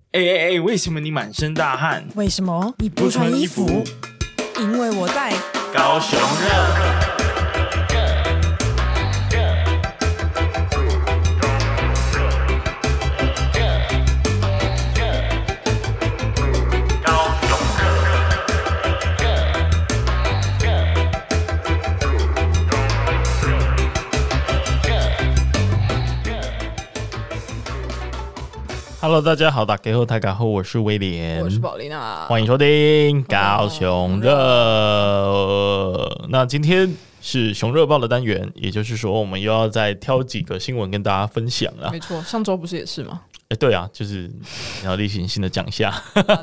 为什么你满身大汗？ 为什么你不穿衣服？因为我在高雄热。Hello， 大家好，大家好，大家好，我是威廉， 我是宝丽娜， 欢迎收听高雄热。那今天是熊热报的单元，也就是说，我们又要再挑几个新闻跟大家分享了。 没错，上周不是也是吗？ 对啊，就是要例行性的讲一下。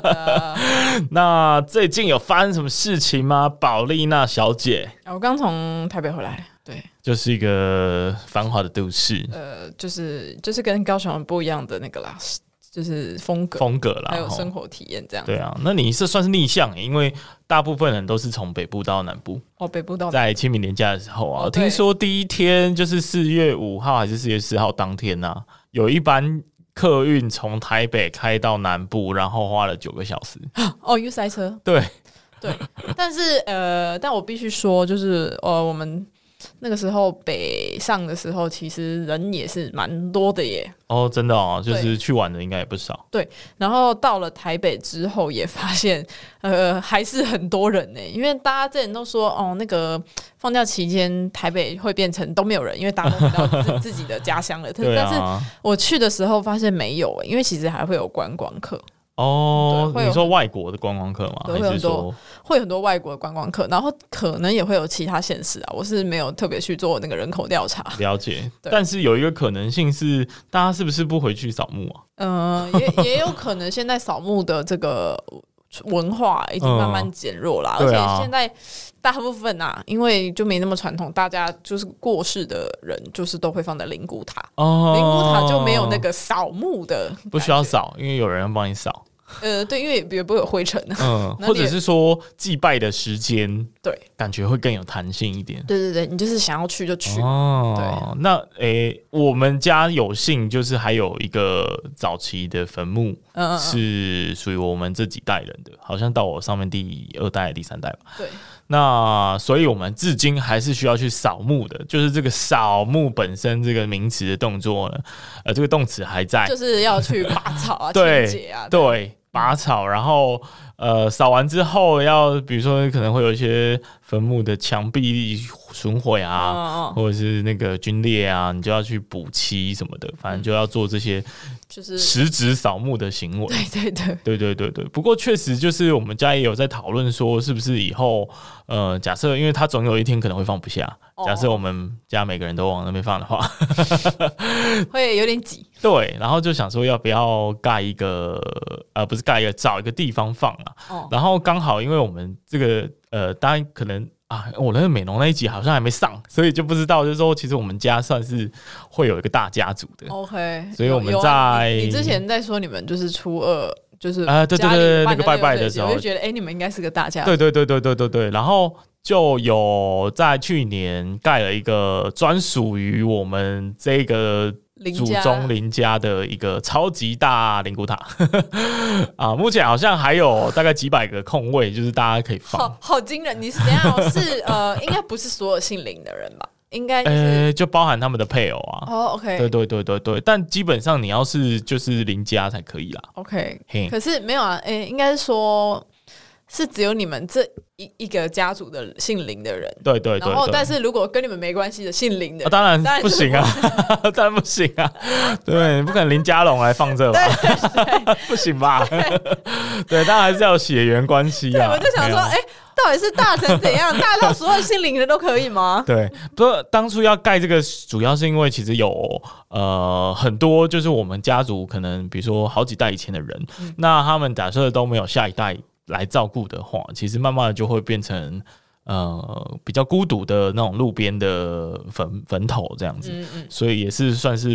那最近有发生什么事情吗？宝丽娜小姐， 我刚从台北回来，对， 就是一个繁华的都市， 就是跟高雄不一样的那个啦。就是风格啦，还有生活体验这样。 对啊，那你是算是逆向，因为大部分人都是从北部到南部。 北部到在清明连假的时候啊，听说第一天就是4月5号还是4月4号当天啊，有一班客运从台北开到南部，然后花了9个小时。 因为塞车。 对， 但是但我必须说，就是我们那个时候北上的时候，其实人也是蛮多的耶。 真的哦，就是去玩的应该也不少。 对，然后到了台北之后，也发现还是很多人呢，因为大家之前都说那个放假期间台北会变成都没有人，因为大家都回到自己的家乡了。但是我去的时候发现没有，因为其实还会有观光客。 你说外国的观光客吗？ 对，会有很多外国的观光客，然后可能也会有其他县市啊，我是没有特别去做那个人口调查。 了解，但是有一个可能性是，大家是不是不回去扫墓啊？ 也有可能现在扫墓的这个文化已经慢慢减弱啦，而且现在大部分啊，因为就没那么传统，大家就是过世的人就是都会放在灵骨塔，灵骨塔就没有那个扫墓的， 不需要扫，因为有人帮你扫。 对，因为也不会有灰尘或者是说祭拜的时间， 对， 感觉会更有弹性一点。 对，你就是想要去就去。 对，那我们家有幸就是还有一个早期的坟墓，是属于我们这几代人的，好像到我上面第2代、第3代吧。 对。 那所以我们至今还是需要去扫墓的，就是这个扫墓本身这个名词的动作呢，这个动词还在， 就是要去拔草啊、清洁啊， 对，拔草，然后扫完之后要，比如说可能会有一些坟墓的墙壁损毁啊，或者是那个龟裂啊，你就要去补漆什么的，反正就要做这些就是实质扫墓的行为。对。不过确实就是我们家也有在讨论说，是不是以后假设因为他总有一天可能会放不下，假设我们家每个人都往那边放的话， 会有点挤。 对，然后就想说要不要盖一个不是盖一个，找一个地方放啊。然后刚好因为我们这个大家可能我那个美容那一集好像还没上，所以就不知道，就是说其实我们家算是会有一个大家族的。 OK， 所以我们在你之前在说你们就是初2，就是对，那个拜拜的时候， 我就觉得你们应该是个大家族。对，然后就有在去年盖了一个专属于我们这个祖宗林家的一个超级大灵骨塔目前好像还有大概几百个空位，就是大家可以放。 好惊人！你是怎样？是应该不是所有姓林的人吧？应该就包含他们的配偶啊。 OK， 对，但基本上你要是就是林家才可以啦。 OK， 可是没有啊，应该是说。是只有你们这一个家族的姓林的人， 对， 然后但是如果跟你们没关系的姓林的人， 当然不行啊，当然不行啊，对，你不可能林家龙来放这吧，不行吧？对，当然还是要有血缘关系啊。 对，我就想说，到底是大成怎样？大到所有姓林的都可以吗？ 对，不过当初要盖这个，主要是因为其实有很多就是我们家族可能比如说好几代以前的人，那他们假设都没有下一代来照顾的话，其实慢慢的就会变成比较孤独的那种路边的坟头这样子，所以也是算是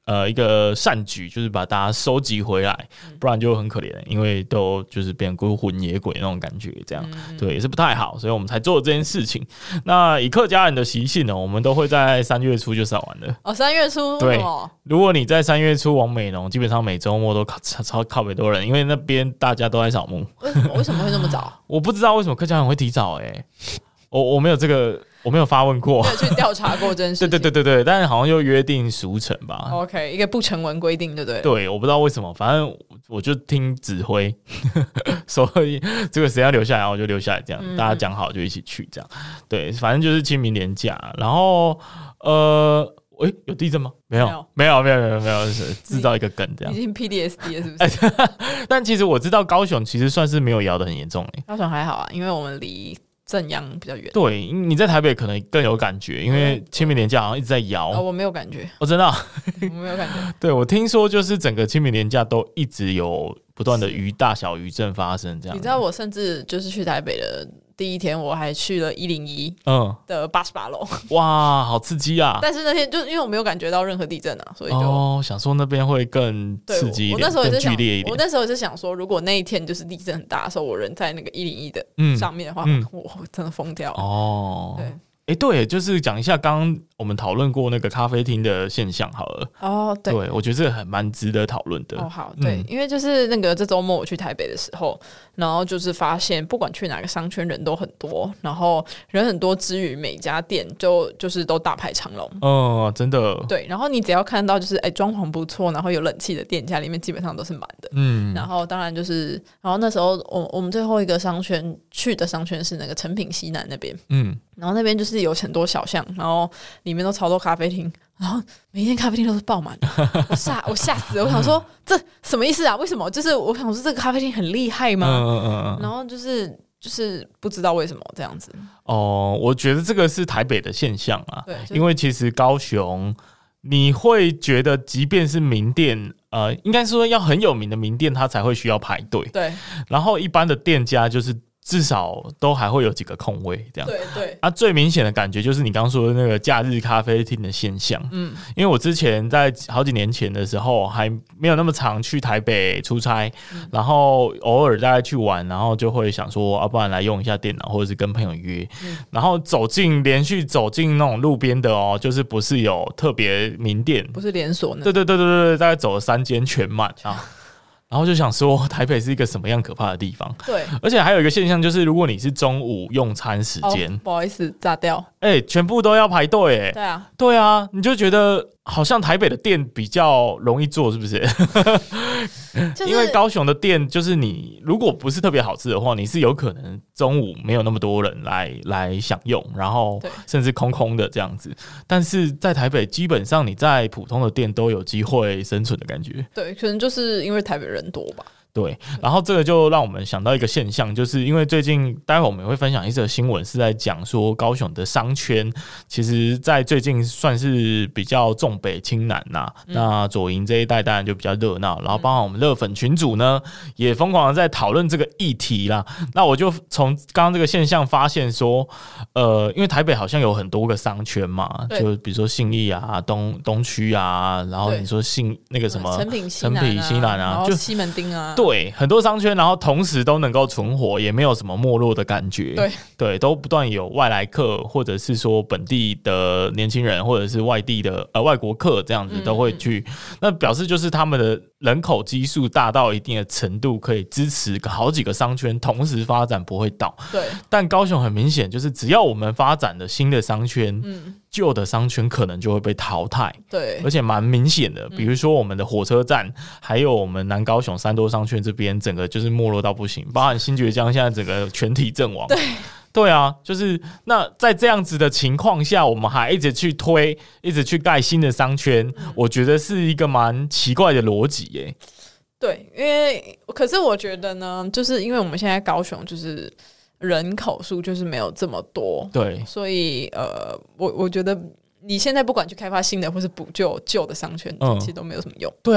一个善举，就是把大家收集回来，不然就很可怜，因为都就是变孤魂野鬼那种感觉，这样对也是不太好，所以我们才做了这件事情。那以客家人的习性呢，我们都会在3月初就扫完了。 哦，3月初对，如果你在3月初往美浓，基本上每周末都超靠北多人，因为那边大家都在扫墓。 为什么会那么早？ 我不知道为什么客家人会提早我没有这个。我没有发问过， 没有去调查过这件事情。 对，但是好像又约定俗成吧。 OK， 一个不成文规定，对不对？ 对，我不知道为什么，反正我就听指挥，所以这个时间要留下来，我就留下来，这样大家讲好就一起去，这样。对，反正就是清明连假，然后有地震吗？没有，是制造一个梗这样。 已经 PTSD 了，是不是？ 但其实我知道高雄其实算是没有摇得很严重高雄还好啊，因为我们离正央比较远。 对，你在台北可能更有感觉，因为清明连假好像一直在摇。 我没有感觉。 真的我没有感觉。 对，我听说就是整个清明连假都一直有不断的大小余震发生，这样。 你知道我甚至就是去台北的第一天，我还去了101的88楼。 哇，好刺激啊！ 但是那天就因为我没有感觉到任何地震啊，所以就想说那边会更刺激一点，更剧烈一点。 我那时候也是想说，如果那一天就是地震很大的时候，我人在那个101的上面的话，我真的疯掉了。对。 对，就是讲一下刚刚我们讨论过那个咖啡厅的现象好了。对，我觉得这个蛮值得讨论的。 好，对，因为就是那个这周末我去台北的时候，然后就是发现不管去哪个商圈人都很多，然后人很多之余，每家店就是都大排长龙。 真的。对， 然后你只要看到就是装潢不错，然后有冷气的店家里面基本上都是满的。然后当然就是，然后那时候我们最后一个商圈去的商圈是那个诚品西南那边。然后那边就是有很多小巷，然后里面都超多咖啡厅，然后每一间咖啡厅都是爆满的。我吓死了，我想说这什么意思啊？为什么？就是我想说这个咖啡厅很厉害吗？然后就是不知道为什么这样子。 我觉得这个是台北的现象啊。 对， 因为其实高雄你会觉得即便是名店应该说要很有名的名店它才会需要排队。 对， 然后一般的店家就是至少都还会有几个空位这样。 对最明显的感觉就是你刚刚说的那个假日咖啡厅的现象。因为我之前在好几年前的时候还没有那么常去台北出差，然后偶尔大概去玩，然后就会想说不然来用一下电脑或者是跟朋友约。然后连续走进那种路边的就是不是有特别名店， 不是连锁呢。 对，大概走了3间全满啊。然后就想说台北是一个什么样可怕的地方。 对， 而且还有一个现象就是如果你是中午用餐时间， 不好意思炸掉， 全部都要排队。对啊，你就觉得好像台北的店比较容易做，是不是？因为高雄的店就是你如果不是特别好吃的话，你是有可能中午没有那么多人来享用，然后甚至空空的这样子。但是在台北基本上你在普通的店都有机会生存的感觉。 对，可能就是因为台北人多吧。 对，然后这个就让我们想到一个现象，就是因为最近待会我们也会分享一则新闻，是在讲说高雄的商圈其实在最近算是比较重北轻南那左营这一带当然就比较热闹，然后包括我们热粉群组呢也疯狂的在讨论这个议题啦。那我就从刚刚这个现象发现说因为台北好像有很多个商圈嘛，就比如说信义啊、东区啊，然后你说那个什么诚品西南啊，就西门町啊， 对，很多商圈，然后同时都能够存活，也没有什么没落的感觉。对，都不断有外来客，或者是说本地的年轻人，或者是外地的外国客这样子都会去。那表示就是他们的人口基数大到一定的程度，可以支持好几个商圈同时发展不会倒。 对， 但高雄很明显就是只要我们发展的新的商圈，旧的商圈可能就会被淘汰。 对， 而且蛮明显的，比如说我们的火车站，还有我们南高雄三多商圈这边，整个就是没落到不行，包含新崛江现在整个全体阵亡。对啊，就是那在这样子的情况下，我们还一直去推，一直去盖新的商圈，我觉得是一个蛮奇怪的逻辑耶。 对，可是我觉得呢，就是因为我们现在高雄就是人口数就是没有这么多， 对， 所以我觉得你现在不管去开发新的或是补旧的商圈，其实都没有什么用。 对啊，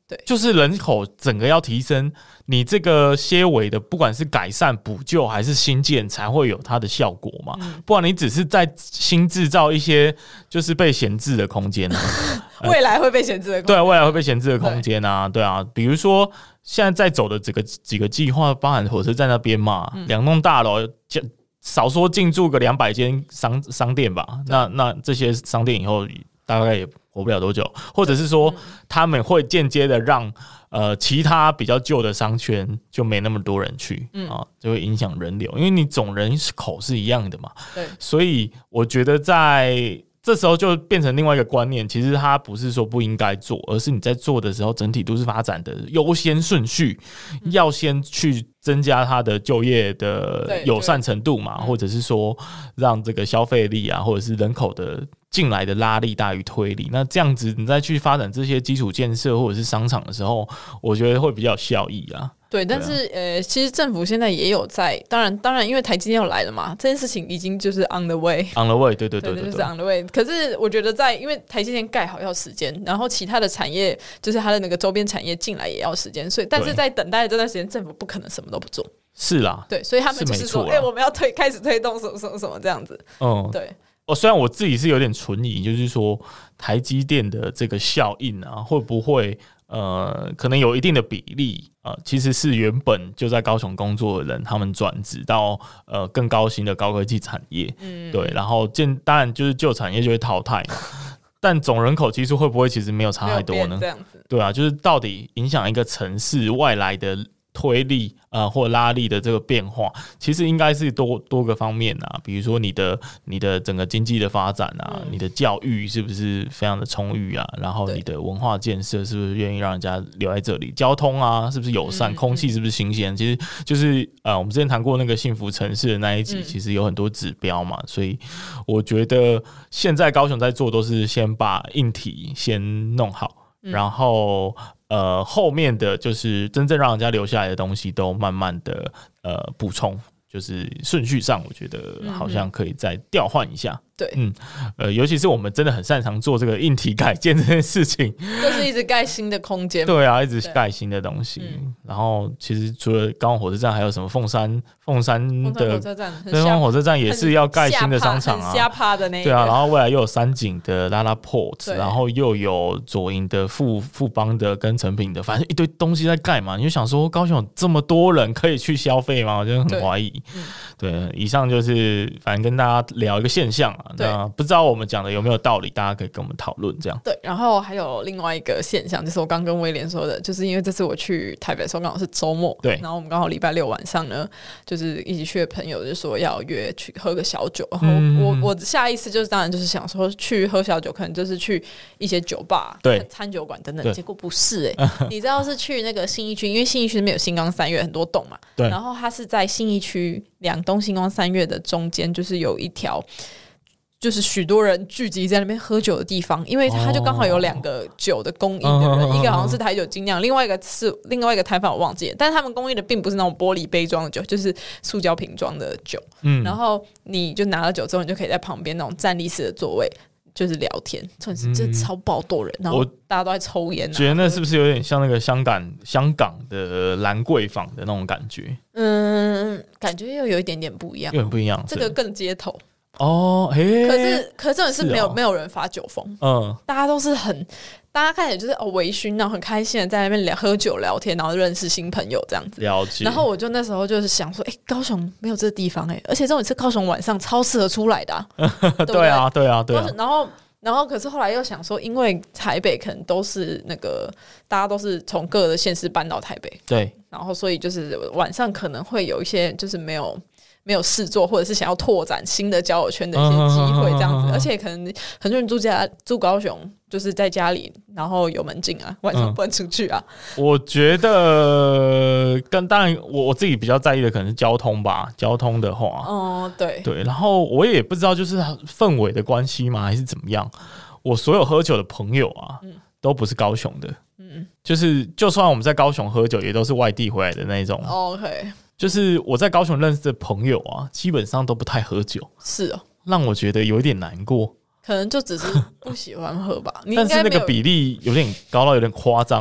对， 就是人口整个要提升，你这个些微的不管是改善补救还是新建才会有它的效果嘛，不然你只是在新制造一些就是被闲置的空间未来会被闲置的空间， 对，未来会被闲置的空间啊，对啊，比如说现在在走的几个计划，包含火车站那边嘛，2栋大楼少说进驻个200间商店吧，那这些商店以后大概也活不了多久，或者是说他们会间接的让其他比较旧的商圈就没那么多人去就会影响人流，因为你总人口是一样的嘛，对，所以我觉得在这时候就变成另外一个观念，其实它不是说不应该做，而是你在做的时候，整体都市发展的优先顺序要先去增加它的就业的友善程度嘛，或者是说让这个消费力啊，或者是人口的进来的拉力大于推力，那这样子你再去发展这些基础建设或者是商场的时候，我觉得会比较有效益啊。 对，但是其实政府现在也有在，当然，因为台积电要来了嘛，这件事情已经就是 on the way，on the way， 对， 就是 on the way。可是我觉得因为台积电盖好要时间，然后其他的产业就是它的那个周边产业进来也要时间，所以但是在等待的这段时间，政府不可能什么都不做。 是啦， 对，所以他们就是说，我们要开始推动什么什么什么这样子。对。 虽然我自己是有点存疑，就是说台积电的这个效应啊，会不会可能有一定的比例其实是原本就在高雄工作的人，他们转职到更高薪的高科技产业，对，然后当然就是旧产业就会淘汰嘛。但总人口基数会不会其实没有差太多呢？ 这样子， 对啊，就是到底影响一个城市外来的推力或拉力的这个变化，其实应该是多个方面啊，比如说你的整个经济的发展啊，你的教育是不是非常的充裕啊，然后你的文化建设是不是愿意让人家留在这里，交通啊是不是友善，空气是不是新鲜，其实就是我们之前谈过那个幸福城市的那一集，其实有很多指标嘛，所以我觉得现在高雄在做都是先把硬体先弄好，然后后面的就是真正让人家留下来的东西都慢慢的补充，就是顺序上我觉得好像可以再调换一下。对，尤其是我们真的很擅长做这个硬体改建这件事情， 就是一直盖新的空间。 对啊，一直盖新的东西。然后其实除了高雄火车站，还有什么凤山的火车站， 凤山火车站也是要盖新的商场啊， 很下趴的那个。 对啊，然后未来又有三井的拉拉 Port， 然后又有左营的富邦的跟成品的，反正一堆东西在盖嘛。你就想说，高雄有这么多人可以去消费吗？我就很怀疑。对，以上就是反正跟大家聊一个现象啊。那不知道我们讲的有没有道理，大家可以跟我们讨论这样。 对，然后还有另外一个现象，就是我刚跟威廉说的，就是因为这次我去台北的时候刚好是周末，对，然后我们刚好礼拜六晚上呢，就是一起去的朋友就说要约去喝个小酒，然后我下意识就是当然就是想说去喝小酒，可能就是去一些酒吧、对餐酒馆等等，结果不是你知道是去那个信义区，因为信义区那边有星光三月很多栋嘛，对，然后它是在信义区2栋星光三月的中间，就是有一条。就是许多人聚集在那边喝酒的地方，因为他就刚好有2个酒的供应的人，一个好像是台酒精酿，另外一个摊贩我忘记了，但是他们供应的并不是那种玻璃杯装的酒，就是塑胶瓶装的酒。然后你就拿了酒之后，你就可以在旁边那种站立式的座位，就是聊天，真超爆多人，然后大家都在抽烟。 觉得那是不是有点像那个香港的兰桂坊的那种感觉？ 感觉又有一点点不一样， 有点不一样， 这个更街头。可是真的是没有人发酒疯，大家都是大家看起来就是微醺，然后很开心的在那边喝酒聊天，然后认识新朋友这样子。了解。然后我就那时候就是想说，高雄没有这个地方而且这种是高雄晚上超适合出来的对啊。 然后可是后来又想说，因为台北可能都是那个大家都是从各个的县市搬到台北，对，然后所以就是晚上可能会有一些就是没有事做，或者是想要拓展新的交友圈的一些机会这样子，而且可能很多人住高雄，就是在家里，然后有门禁啊，晚上不能出去啊。 我觉得当然我自己比较在意的可能是交通吧，交通的话，对，然后我也不知道就是氛围的关系吗，还是怎么样。我所有喝酒的朋友啊，都不是高雄的，就算我们在高雄喝酒，也都是外地回来的那种。OK。就是我在高雄认识的朋友啊，基本上都不太喝酒，是让我觉得有点难过。 可能就只是不喜欢喝吧。 但是那个比例有点高到有点夸张。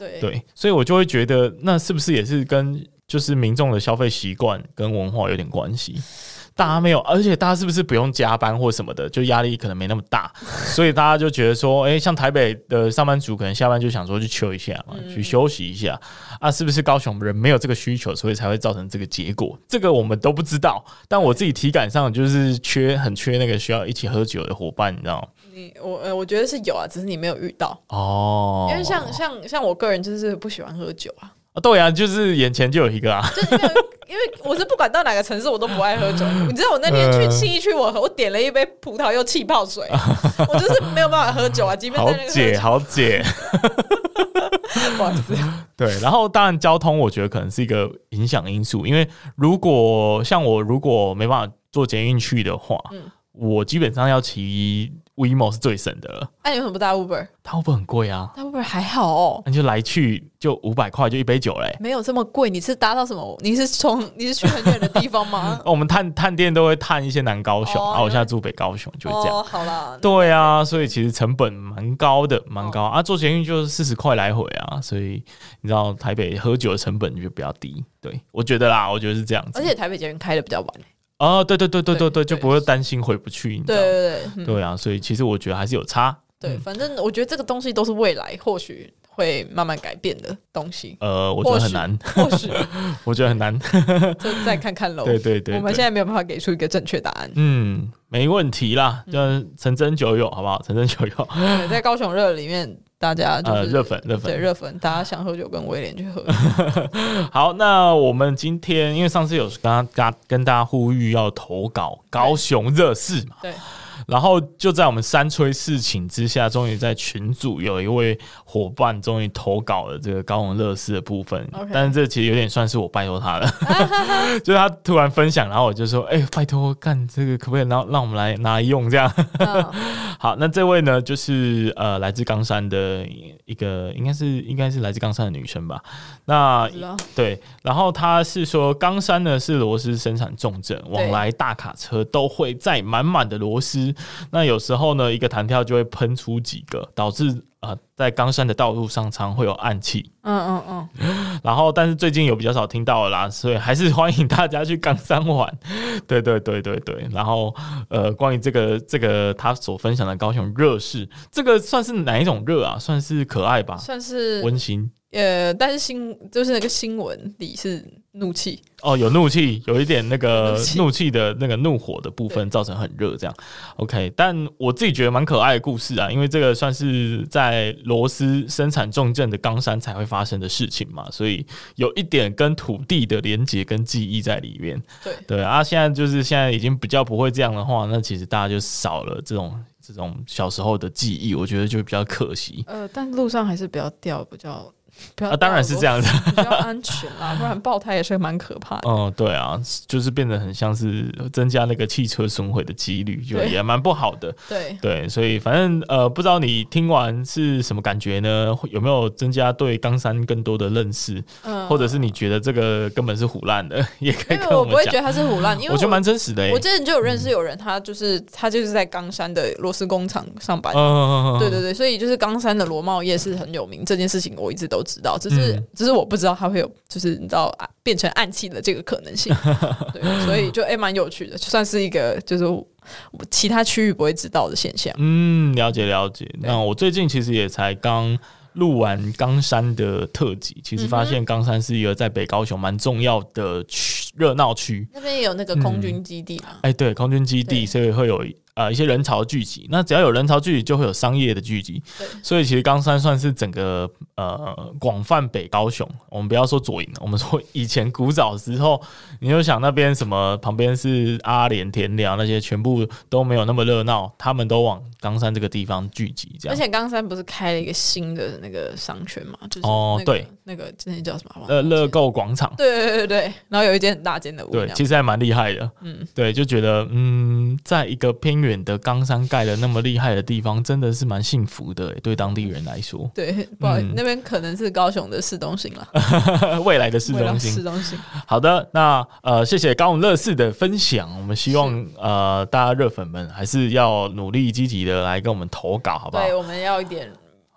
对，所以我就会觉得那是不是也是跟就是民众的消费习惯跟文化有点关系？大家没有，而且大家是不是不用加班或什么的，就压力可能没那么大，所以大家就觉得说，像台北的上班族可能下班就想说去chill一下嘛，去休息一下啊，是不是高雄人没有这个需求，所以才会造成这个结果？这个我们都不知道，但我自己体感上就是很缺那个需要一起喝酒的伙伴，你知道吗？ 我觉得是有啊，只是你没有遇到哦。 因为像我个人就是不喜欢喝酒啊。 对啊，就是眼前就有一个啊， 就是因为我是不管到哪个城市我都不爱喝酒。你知道我那天去信义区，我点了一杯葡萄柚气泡水，我就是没有办法喝酒啊，即便在那个好解， 不好意思。 对，然后当然交通我觉得可能是一个影响因素，因为如果没办法坐捷运去的话，我基本上要骑 WeMo 是最省的了。 你为什么不搭 Uber？ 搭 Uber 很贵啊。 搭 Uber 还好哦， 那就来去就500块就一杯酒嘞。 没有这么贵。你是搭到什么？你是去很远的地方吗？ 我们探店都会探一些南高雄，然后我现在住北高雄，就会这样。 好啦。 对啊，所以其实成本蛮高的，蛮高啊。坐捷运就是40块来回啊，所以你知道台北喝酒的成本就比较低。对，我觉得是这样子。 而且台北捷运开的比较晚。 对，就不会担心回不去，你知道？对啊，所以其实我觉得还是有差。 对，反正我觉得这个东西都是未来或许会慢慢改变的东西。 我觉得很难， 或许我觉得很难， 就再看看喽。 对， 我们现在没有办法给出一个正确答案。 没问题啦，就成真酒友好不好？成真酒友在高雄热里面。大家就是热粉， 对热粉，大家想喝酒跟威廉去喝。 好，那我们今天因为上次有跟大家呼吁要投稿高雄热事嘛， 对。 然后就在我们三催四请之下，终于在群组有一位伙伴终于投稿了这个高雄热事的部分。但是这其实有点算是我拜托他了，就是他突然分享，然后我就说：“拜托，干这个可不可以让我们来拿来用？”这样。好，那这位呢，就是来自冈山的一个，应该是来自冈山的女生吧？那对，然后她是说，冈山呢是螺丝生产重镇，往来大卡车都会载满满的螺丝。那有时候呢，一个弹跳就会喷出几个，导致在冈山的道路上常会有暗气。然后，但是最近有比较少听到了啦，所以还是欢迎大家去冈山玩。对。然后关于这个他所分享的高雄热事，这个算是哪一种热啊？算是可爱吧？ 算是温馨。 但是就是那个新闻里是怒气有怒气，有一点那个怒气的那个怒火的部分造成很热这样。OK， 但我自己觉得蛮可爱的故事啊，因为这个算是在螺丝生产重镇的冈山才会发生的事情嘛，所以有一点跟土地的连结跟记忆在里面。对啊，现在已经比较不会这样的话，那其实大家就少了这种小时候的记忆，我觉得就比较可惜。 但路上还是不要掉，比较。 当然是这样子， 比较安全啦，不然爆胎也是蛮可怕的。 对啊，就是变得很像是增加那个汽车损毁的几率，就也蛮不好的。对，所以反正不知道你听完是什么感觉呢？有没有增加对冈山更多的认识？或者是你觉得这个根本是唬烂的，也可以跟我们讲。 我不会觉得它是唬烂，因为我觉得蛮真实的。 我之前就有认识有人，他就是在冈山的螺丝工厂上班。对，所以就是冈山的螺帽业是很有名，这件事情我一直都知道，只是我不知道它会有，就是你知道变成暗器的这个可能性。对，所以就蛮有趣的，就算是一个就是其他区域不会知道的现象。 了解。那我最近其实也才刚录完冈山的特辑，其实发现冈山是一个在北高雄蛮重要的热闹区， 那边也有那个空军基地嘛。 对，空军基地，所以会有一些人潮聚集，那只要有人潮聚集就会有商业的聚集，所以其实冈山算是整个广泛北高雄，我们不要说左营，我们说以前古早的时候，你就想那边什么旁边是阿莲田寮那些全部都没有那么热闹，他们都往冈山这个地方聚集这样。 而且冈山不是开了一个新的那个商圈嘛，就是对， 那个之前叫什么乐购广场。 对，然后有一间很大间的屋， 对，其实还蛮厉害的。对，就觉得在一个偏远的冈山盖了那么厉害的地方，真的是蛮幸福的，对当地人来说。 对，不好意思，那边可能是高雄的市中心了， 未来的市中心。好的，那谢谢高雄热事的分享，我们希望大家热粉们还是要努力积极的来跟我们投稿，好不好？ 对，我们要一点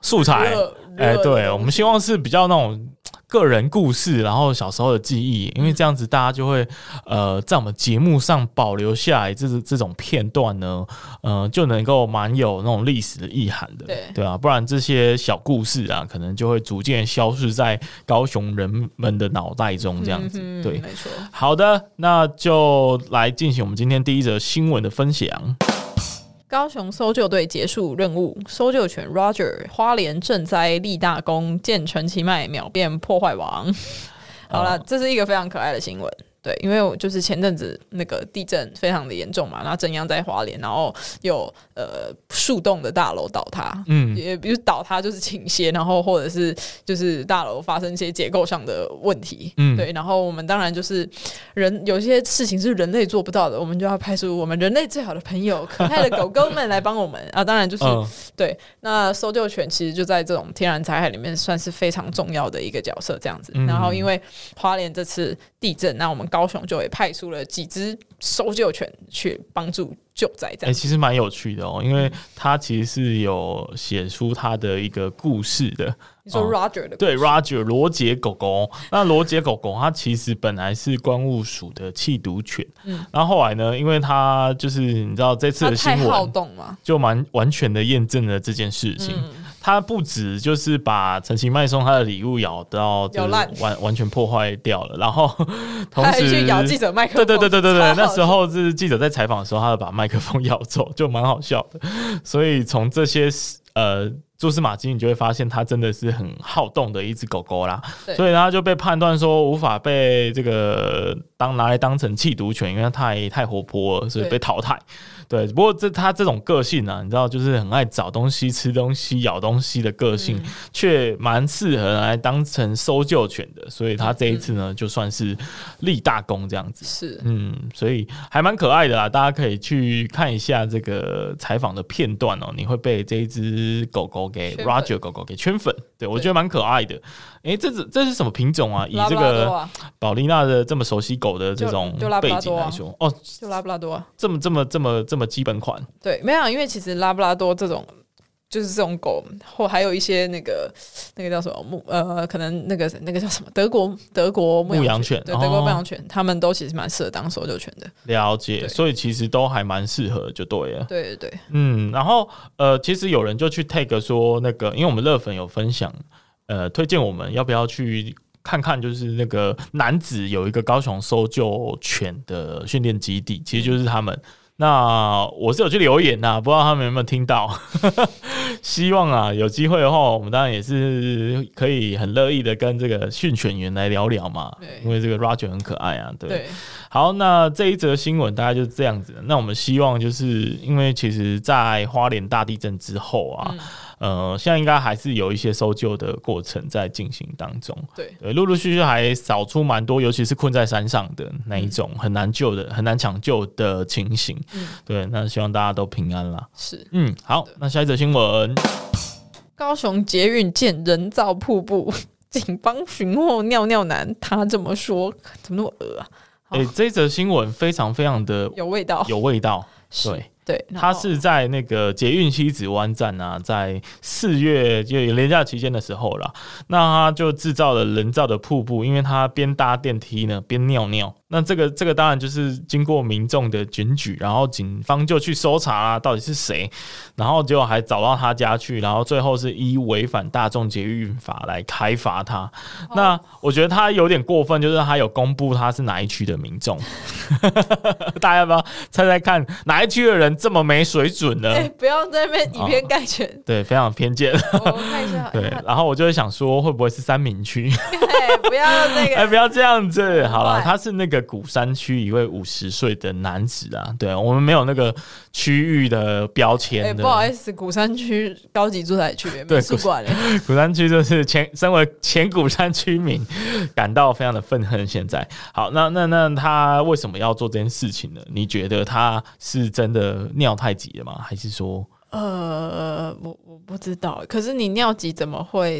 素材。对，我们希望是比较那种个人故事，然后小时候的记忆，因为这样子大家就会在我们节目上保留下来这种片段呢，就能够蛮有那种历史的意涵的，对啊，不然这些小故事啊，可能就会逐渐消失在高雄人们的脑袋中，这样子，对， 没错。 好的，那就来进行我们今天第一则新闻的分享。 高雄搜救队结束任务，搜救犬 Roger 花莲赈灾立大功，见陈其迈秒变破坏王。好了，这是一个非常可爱的新闻。对，因为就是前阵子那个地震非常的严重嘛，然后震央在花莲，然后有数栋的大楼倒塌，也比如倒塌就是倾斜，然后或者是就是大楼发生一些结构上的问题，对，然后我们当然就是有些事情是人类做不到的，我们就要派出我们人类最好的朋友可爱的狗狗们来帮我们啊，当然就是、对，那搜救犬其实就在这种天然灾害里面算是非常重要的一个角色这样子，然后因为花莲这次地震，那我们高雄就也派出了几只搜救犬去帮助救灾这样。 其实蛮有趣的哦，因为他其实是有写出他的一个故事的。 你说 Roger 的故事？ 对 ，Roger 罗杰狗狗。那罗杰狗狗它其实本来是关务署的缉毒犬，然后后来呢，因为它就是你知道这次的新闻， 它太好动嘛， 就蛮完全的验证了这件事情。他不止就是把陈其迈送他的礼物咬烂，完全破坏掉了，然后同时还去咬记者麦克风。 对，那时候是记者在采访的时候，他就把麦克风咬走，就蛮好笑的。所以从这些蛛丝马迹，你就会发现它真的是很好动的一只狗狗啦，所以它就被判断说无法被这个拿来当成缉毒犬，因为它太活泼了，所以被淘汰。对，不过它这种个性啊，你知道，就是很爱找东西、吃东西、咬东西的个性，却蛮适合来当成搜救犬的，所以它这一次呢，就算是立大功这样子。 是， 所以还蛮可爱的啦，大家可以去看一下这个采访的片段哦，你会被这一只狗狗给 Roger 狗狗给圈粉，对我觉得蛮可爱的。这是什么品种啊？以这个宝丽娜的这么熟悉狗的这种背景来说， 就拉布拉多啊， 这么基本款。对， 没有，因为其实拉布拉多这种就是这种狗，或还有一些那个叫什么可能那个叫什么德国牧羊犬，对，德国牧羊犬，他们都其实蛮适合当搜救犬的。 了解，所以其实都还蛮适合，就对了。 对， 然后其实有人就去 tag 说那个，因为我们乐粉有分享。推荐我们要不要去看看，就是那个楠梓有一个高雄搜救犬的训练基地，其实就是他们。那我是有去留言不知道他们有没有听到。希望啊有机会的话，我们当然也是可以很乐意的跟这个训犬员来聊聊嘛，因为这个 Roger 很可爱啊。对，好，那这一则新闻大概就是这样子。那我们希望就是因为其实在花莲大地震之后啊，现在应该还是有一些搜救的过程在进行当中。对，陆陆续续还扫出蛮多，尤其是困在山上的那一种很难救的、很难抢救的情形。对，那希望大家都平安啦。 是， 好，那下一则新闻， 高雄捷运建人造瀑布，警方寻获尿尿男，他这么说，怎么那么恶啊？ 这则新闻非常非常的有味道，对，他是在那个捷运西子湾站啊，在4月就连假期间的时候啦，那他就制造了人造的瀑布，因为他边搭电梯呢边尿尿。那这个当然就是经过民众的检举，然后警方就去搜查到底是谁，然后结果还找到他家去，然后最后是依违反大众捷运法来开罚他。那我觉得他有点过分，就是他有公布他是哪一区的民众。大家要不要猜猜看哪一区的人这么没水准呢？ 不要在那边以偏概全， 对，非常偏见。 我看一下， 对，然后我就会想说，会不会是三民区？ 不要那个， 不要这样子。好了，他是那个鼓山区一位50岁的男子啊。对，我们没有那个区域的标签的。 不好意思，鼓山区高级住宅区美术馆。 鼓山区就是身为前鼓山区民，感到非常的愤恨。现在，好，那他为什么要做这件事情呢？你觉得他是真的尿太急了吗？还是说？ 我不知道。可是你尿急怎么会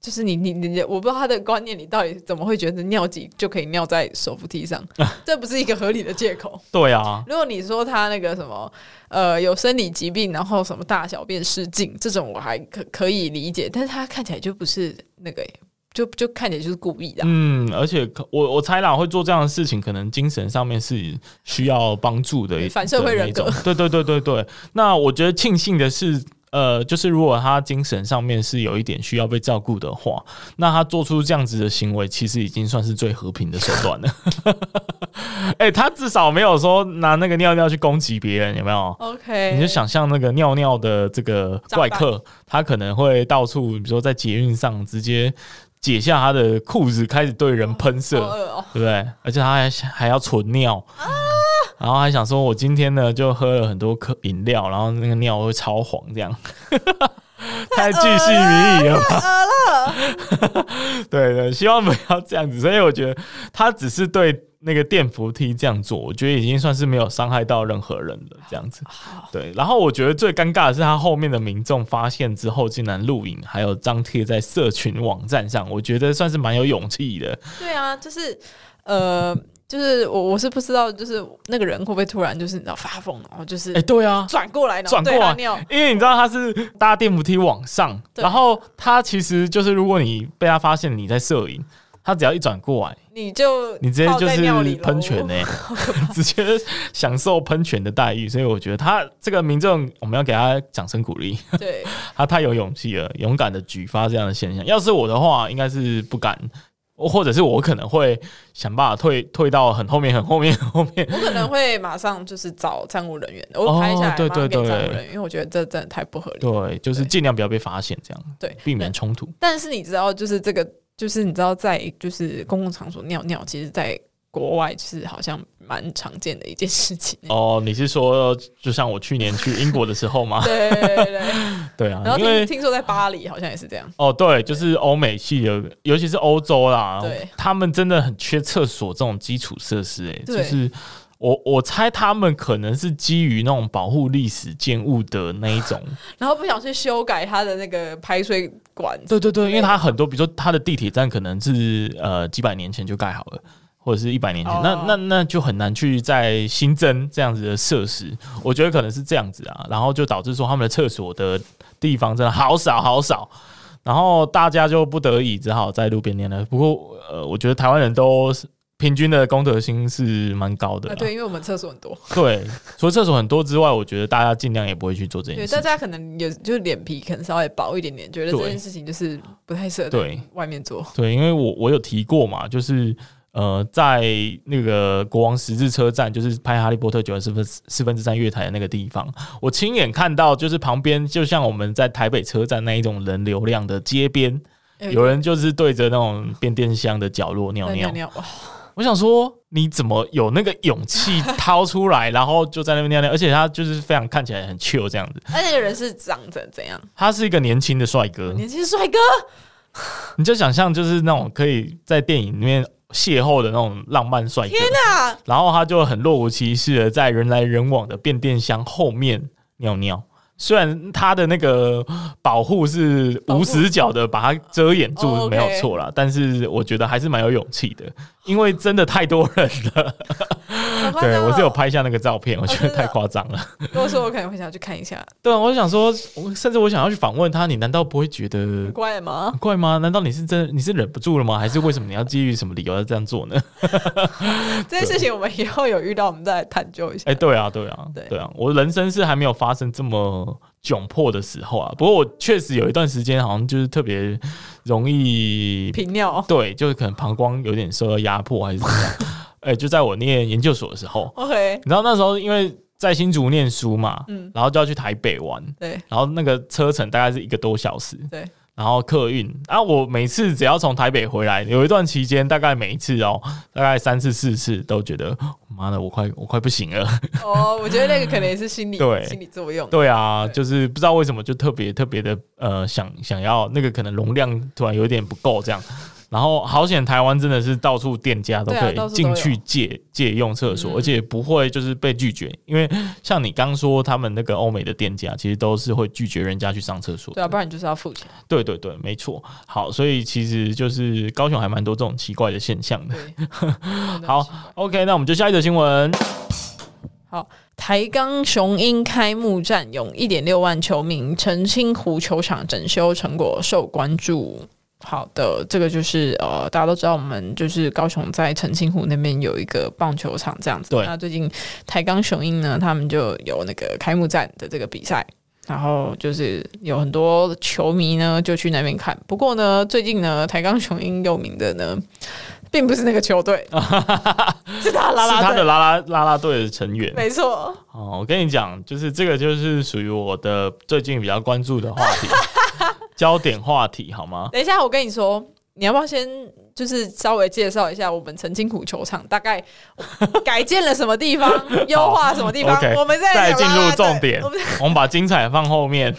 就是你，我不知道他的观念，你到底怎么会觉得尿急就可以尿在手扶梯上？这不是一个合理的借口。 对啊， 如果你说他那个什么有生理疾病，然后什么大小便失禁这种，我还可以理解，但是他看起来就不是那个就看起来就是故意的。 而且我猜啦，会做这样的事情，可能精神上面是需要帮助的， 反社会人格。 对。那我觉得庆幸的是。就是如果他精神上面是有一点需要被照顾的话，那他做出这样子的行为，其实已经算是最和平的手段了。他至少没有说拿那个尿尿去攻击别人，有没有 ？OK， 你就想象那个尿尿的这个怪客，他可能会到处，比如说在捷运上直接解下他的裤子，开始对人喷射，对不对？而且他还要存尿。然后还想说，我今天呢就喝了很多饮料，然后那个尿会超黄，这样太巨细靡遗了吧？对，希望不要这样子。所以我觉得他只是对那个电扶梯这样做，我觉得已经算是没有伤害到任何人了，这样子。对，然后我觉得最尴尬的是他后面的民众发现之后，竟然录影，还有张贴在社群网站上，我觉得算是蛮有勇气的。 对啊，就是我是不知道，就是那个人会不会突然就是你知道发疯，然后就是对啊， 转过来尿， 因为你知道他是搭电扶梯往上，然后他其实就是如果你被他发现你在摄影，他只要一转过来，你直接就是喷泉直接享受喷泉的待遇，所以我觉得他这个民众我们要给他掌声鼓励， 对， 他太有勇气了，勇敢的举发这样的现象。要是我的话，应该是不敢。或者是我可能会想办法退到很后面。我可能会马上就是找站务人员，我拍下来马上给站务人员，因为我觉得这真的太不合理。 对，就是尽量不要被发现，这样对，避免冲突。 但是你知道，就是这个，就是你知道，在就是公共场所尿尿，其实在国外就是好像蛮常见的一件事情。 你是说就像我去年去英国的时候吗？对啊， 然后听说在巴黎好像也是这样。 对，就是欧美系的，尤其是欧洲啦， 对， 他们真的很缺厕所这种基础设施。就是我猜他们可能是基于那种保护历史建物的那一种， 然后不想去修改它的那个排水管。 对，因为它很多，比如说它的地铁站可能是几百年前就盖好了。或者是100年前，那就很难去再新增这样子的设施，我觉得可能是这样子啊，然后就导致说他们的厕所的地方真的好少，然后大家就不得已只好在路边尿了。不过我觉得台湾人都平均的公德心是蛮高的对，因为我们厕所很多。 对，除了厕所很多之外，我觉得大家尽量也不会去做这件事。 对，大家可能有就是脸皮可能稍微薄一点点，觉得这件事情就是不太适合在外面做。 对，因为我有提过嘛，就是在那个国王十字车站，就是拍《哈利波特》94分之3月台的那个地方，我亲眼看到，就是旁边就像我们在台北车站那一种人流量的街边，有人就是对着那种变电箱的角落尿尿。我想说，你怎么有那个勇气掏出来，然后就在那边尿尿？而且他就是非常看起来很 chill 这样子。 那个人是长得怎样？ 他是一个年轻的帅哥。 年轻的帅哥， 你就想象就是那种可以在电影里面邂逅的那种浪漫帅哥。 天哪！ 然后他就很若无其事的在人来人往的变电箱后面尿尿。虽然他的那个保护是无死角的把它遮掩住，没有错啦，但是我觉得还是蛮有勇气的，因为真的太多人了。对，我是有拍下那个照片，我觉得太夸张了。 如果说我可能会想要去看一下。 对啊，我就想说，甚至我想要去访问他，你难道不会觉得很怪吗？ 很怪吗？难道你是忍不住了吗？还是为什么你要基于什么理由要这样做呢？ 这件事情我们以后有遇到，我们再来探究一下。 对啊，我人生是还没有发生这么窘迫的时候啊。不过我确实有一段时间好像就是特别容易频尿， 对，就是可能膀胱有点受到压迫还是怎么样。就在我念研究所的时候 ，OK， 你知道那时候因为在新竹念书嘛，然后就要去台北玩， 对， 然后那个车程大概是1个多小时， 对。 然后客运我每次只要从台北回来，有一段期间，大概每一次大概3次4次都觉得妈的，我快不行了。 我觉得那个可能也是心理作用。 对啊，就是不知道为什么就特别的想要那个可能容量突然有点不够这样。 然后好险台湾真的是到处店家都可以进去借用厕所，而且不会就是被拒绝，因为像你刚说他们那个欧美的店家其实都是会拒绝人家去上厕所， 对啊，不然你就是要付钱。 对对对，没错。好，所以其实就是高雄还蛮多这种奇怪的现象的。好 ，OK， 那我们就下一则新闻。 好，台钢雄鹰开幕战有 1.6 万球迷，澄清湖球场整修成果受关注。好的，这个就是大家都知道，我们就是高雄在澄清湖那边有一个棒球场这样子。 对， 那最近台钢雄鹰呢，他们就有那个开幕战的这个比赛。然后就是有很多球迷呢就去那边看，不过呢，最近呢，台钢雄鹰有名的呢，并不是那个球队，是他啦啦队， 是他的啦啦队的成员， 没错。 我跟你讲，就是这个就是属于我的最近比较关注的话题，焦点话题，好吗？ 等一下，我跟你说，你要不要先就是稍微介绍一下我们澄清湖球场大概改建了什么地方，优化什么地方？ okay, 我们再进入重点，我们把精彩放后面。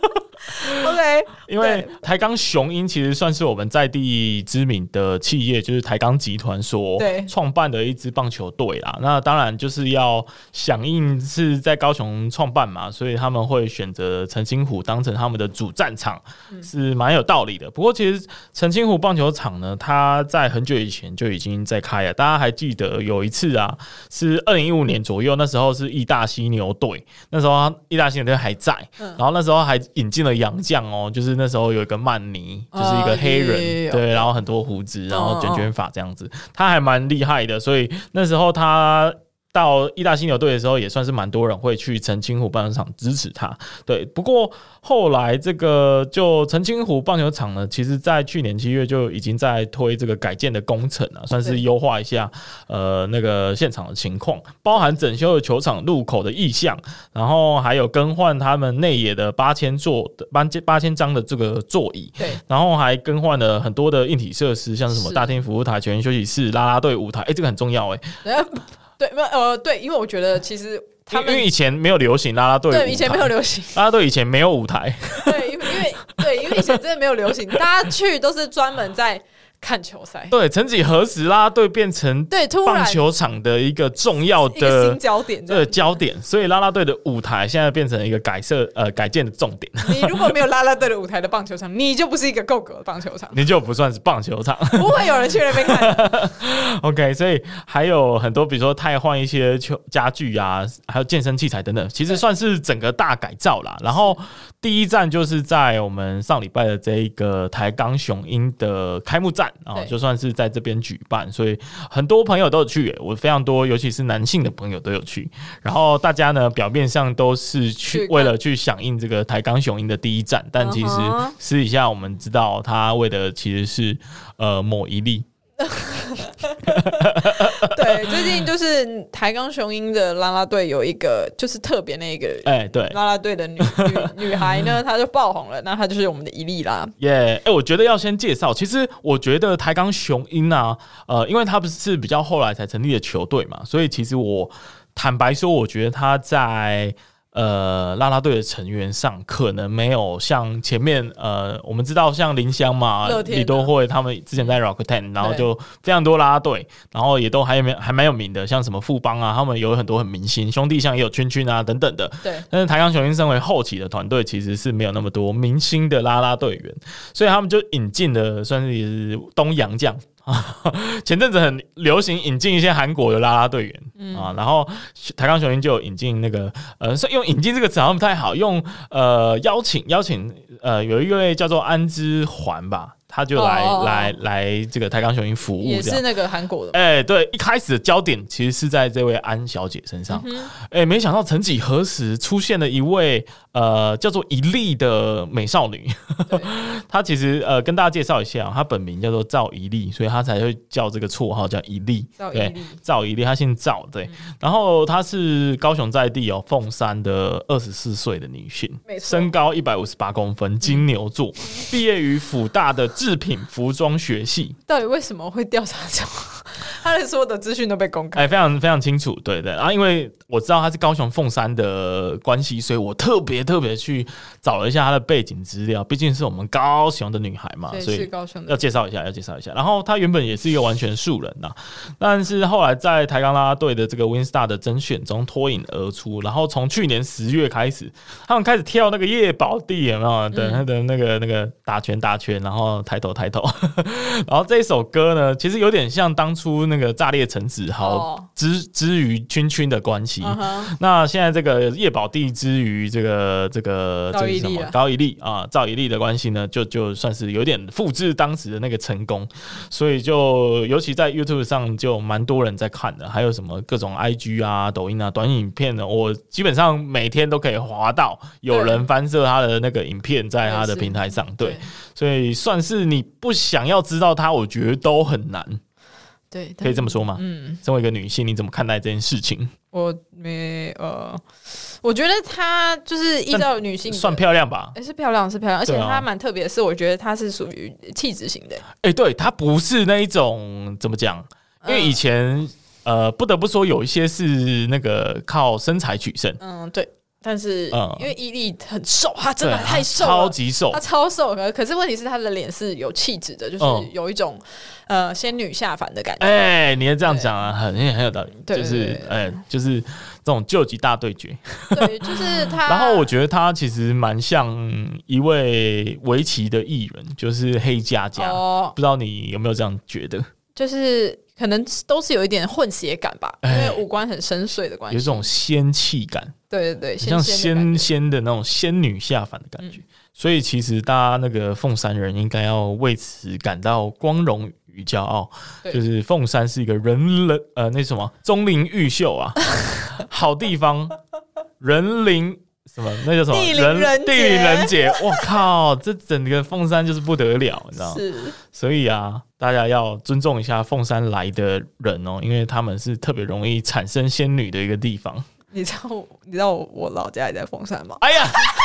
OK， 因为台钢雄鹰其实算是我们在地知名的企业，就是台钢集团所创办的一支棒球队啦。那当然就是要响应是在高雄创办嘛，所以他们会选择澄清湖当成他们的主战场，是蛮有道理的。不过其实澄清湖棒球场呢，它在很久以前就已经在开了。大家还记得有一次啊，是2015年左右，那时候是义大犀牛队，那时候义大犀牛队还在，然后那时候还引进了洋将哦，就是那时候有一个曼尼，就是一个黑人，对，然后很多胡子，然后卷发这样子，他还蛮厉害的，所以那时候他到义大犀牛队的时候，也算是蛮多人会去澄清湖棒球场支持他。对，不过后来这个就澄清湖棒球场呢，其实在去年7月就已经在推这个改建的工程了，算是优化一下那个现场的情况，包含整修的球场入口的意象，然后还有更换他们内野的8000张的这个座椅， 对， 然后还更换了很多的硬体设施，像是什么大厅服务台、球员休息室、啦啦队舞台，这个很重要对，对，因为我觉得其实他们因为以前没有流行啦啦队， 对，以前没有流行啦啦队，以前没有舞台， 对，因为以前真的没有流行，大家去都是专门在看球赛。 对，曾几何时，啦啦队变成棒球场的一个重要的新焦点， 焦点，所以啦啦队的舞台现在变成一个改建的重点。 你如果没有啦啦队的舞台的棒球场，你就不是一个够格的棒球场， 你就不算是棒球场， 不会有人去那边看。 OK， 所以还有很多，比如说汰换一些家具啊，还有健身器材等等，其实算是整个大改造啦。然后第一站就是在我们上礼拜的这一个台钢雄鹰的开幕战。就算是在这边举办，所以很多朋友都有去，我非常多，尤其是男性的朋友都有去。然后大家呢，表面上都是为了去响应这个台钢雄鹰的第一站，但其实私底下我们知道，他为的其实是某一例。 对，最近就是台钢雄鹰的啦啦队有一个就是特别那个对啦啦队的女孩呢，她就爆红了，那她就是我们的一例啦。 我觉得要先介绍，其实我觉得台钢雄鹰啊，因为它不是比较后来才成立的球队嘛，所以其实我坦白说，我觉得他在啦啦队的成员上可能没有像前面我们知道像林香嘛、李多惠他们之前在 Rakuten， 然后就非常多啦啦队，然后也都还蛮有名的，像什么富邦啊，他们有很多很明星，兄弟象也有圈啊等等的。 对，但是台钢雄鹰身为后期的团队，其实是没有那么多明星的啦啦队员，所以他们就引进了算是东洋将。前阵子很流行引进一些韩国的啦啦队员然后台钢雄鹰就有引进那个用引进这个词好像不太好，用邀请有一位叫做安之环吧，他就来这个台钢雄鹰服务， 也是那个韩国的。 对，一开始的焦点其实是在这位安小姐身上。没想到曾几何时出现了一位叫做一粒的美少女。她其实跟大家介绍一下，她本名叫做赵一粒，所以她才会叫这个绰号叫一粒。对，赵一粒，她姓赵。对，然后她是高雄在地凤山的24岁的女性，身高158公分，金牛座，毕业于辅大的制品服装学系。 到底为什么会调查这种？他的所有的资讯都被公开， 非常非常清楚，对对。然后因为我知道他是高雄凤山的关系，所以我特别去找了一下他的背景资料，毕竟是我们高雄的女孩嘛，所以要介绍一下。然后他原本也是一个完全素人呐，但是后来在台钢啦啦队的这个 Winstar 的甄选中脱颖而出，然后从去年10月开始，他们开始跳那个叶宝地，有没有？他的那个打拳，然后抬头，然后这一首歌呢，其实有点像当初那个炸裂陈子豪之于君的关系。那现在这个叶宝地之于这个什么高一力啊赵一力的关系呢，就算是有点复制当时的那个成功，所以就尤其在 YouTube 上就蛮多人在看的，还有什么各种 IG 啊、抖音啊、短影片呢，我基本上每天都可以滑到有人翻摄他的那个影片在他的平台上，对，所以算是你不想要知道他，我觉得都很难。 对， 可以这么说吗？身为一个女性，你怎么看待这件事情？ 我觉得她就是依照女性算漂亮吧， 是漂亮，而且她蛮特别的是，我觉得她是属于气质型的。 对，她不是那一种怎么讲？因为以前不得不说有一些是那个靠身材取胜， 对。但是因为伊利很瘦，她真的太瘦了， 超级瘦， 她超瘦。可是问题是她的脸是有气质的，就是有一种仙女下凡的感觉。 你也这样讲啊，很有道理。就是这种救急大对决。 对，就是她。 然后我觉得她其实蛮像一位围棋的艺人，就是黑佳佳。不知道你有没有这样觉得？ 就是可能都是有一点混血感吧，因为五官很深邃的关系， 有一种仙气感。 对， 像仙的那种仙女下凡的感觉。所以其实大家那个凤山人应该要为此感到光荣与骄傲，就是凤山是一个那什么钟灵毓秀啊，好地方，人灵。什么？那叫什么？地灵人杰！我靠，这整个凤山就是不得了，你知道吗？是。所以啊，大家要尊重一下凤山来的人哦，因为他们是特别容易产生仙女的一个地方。 你知道我老家也在凤山吗？ 哎呀！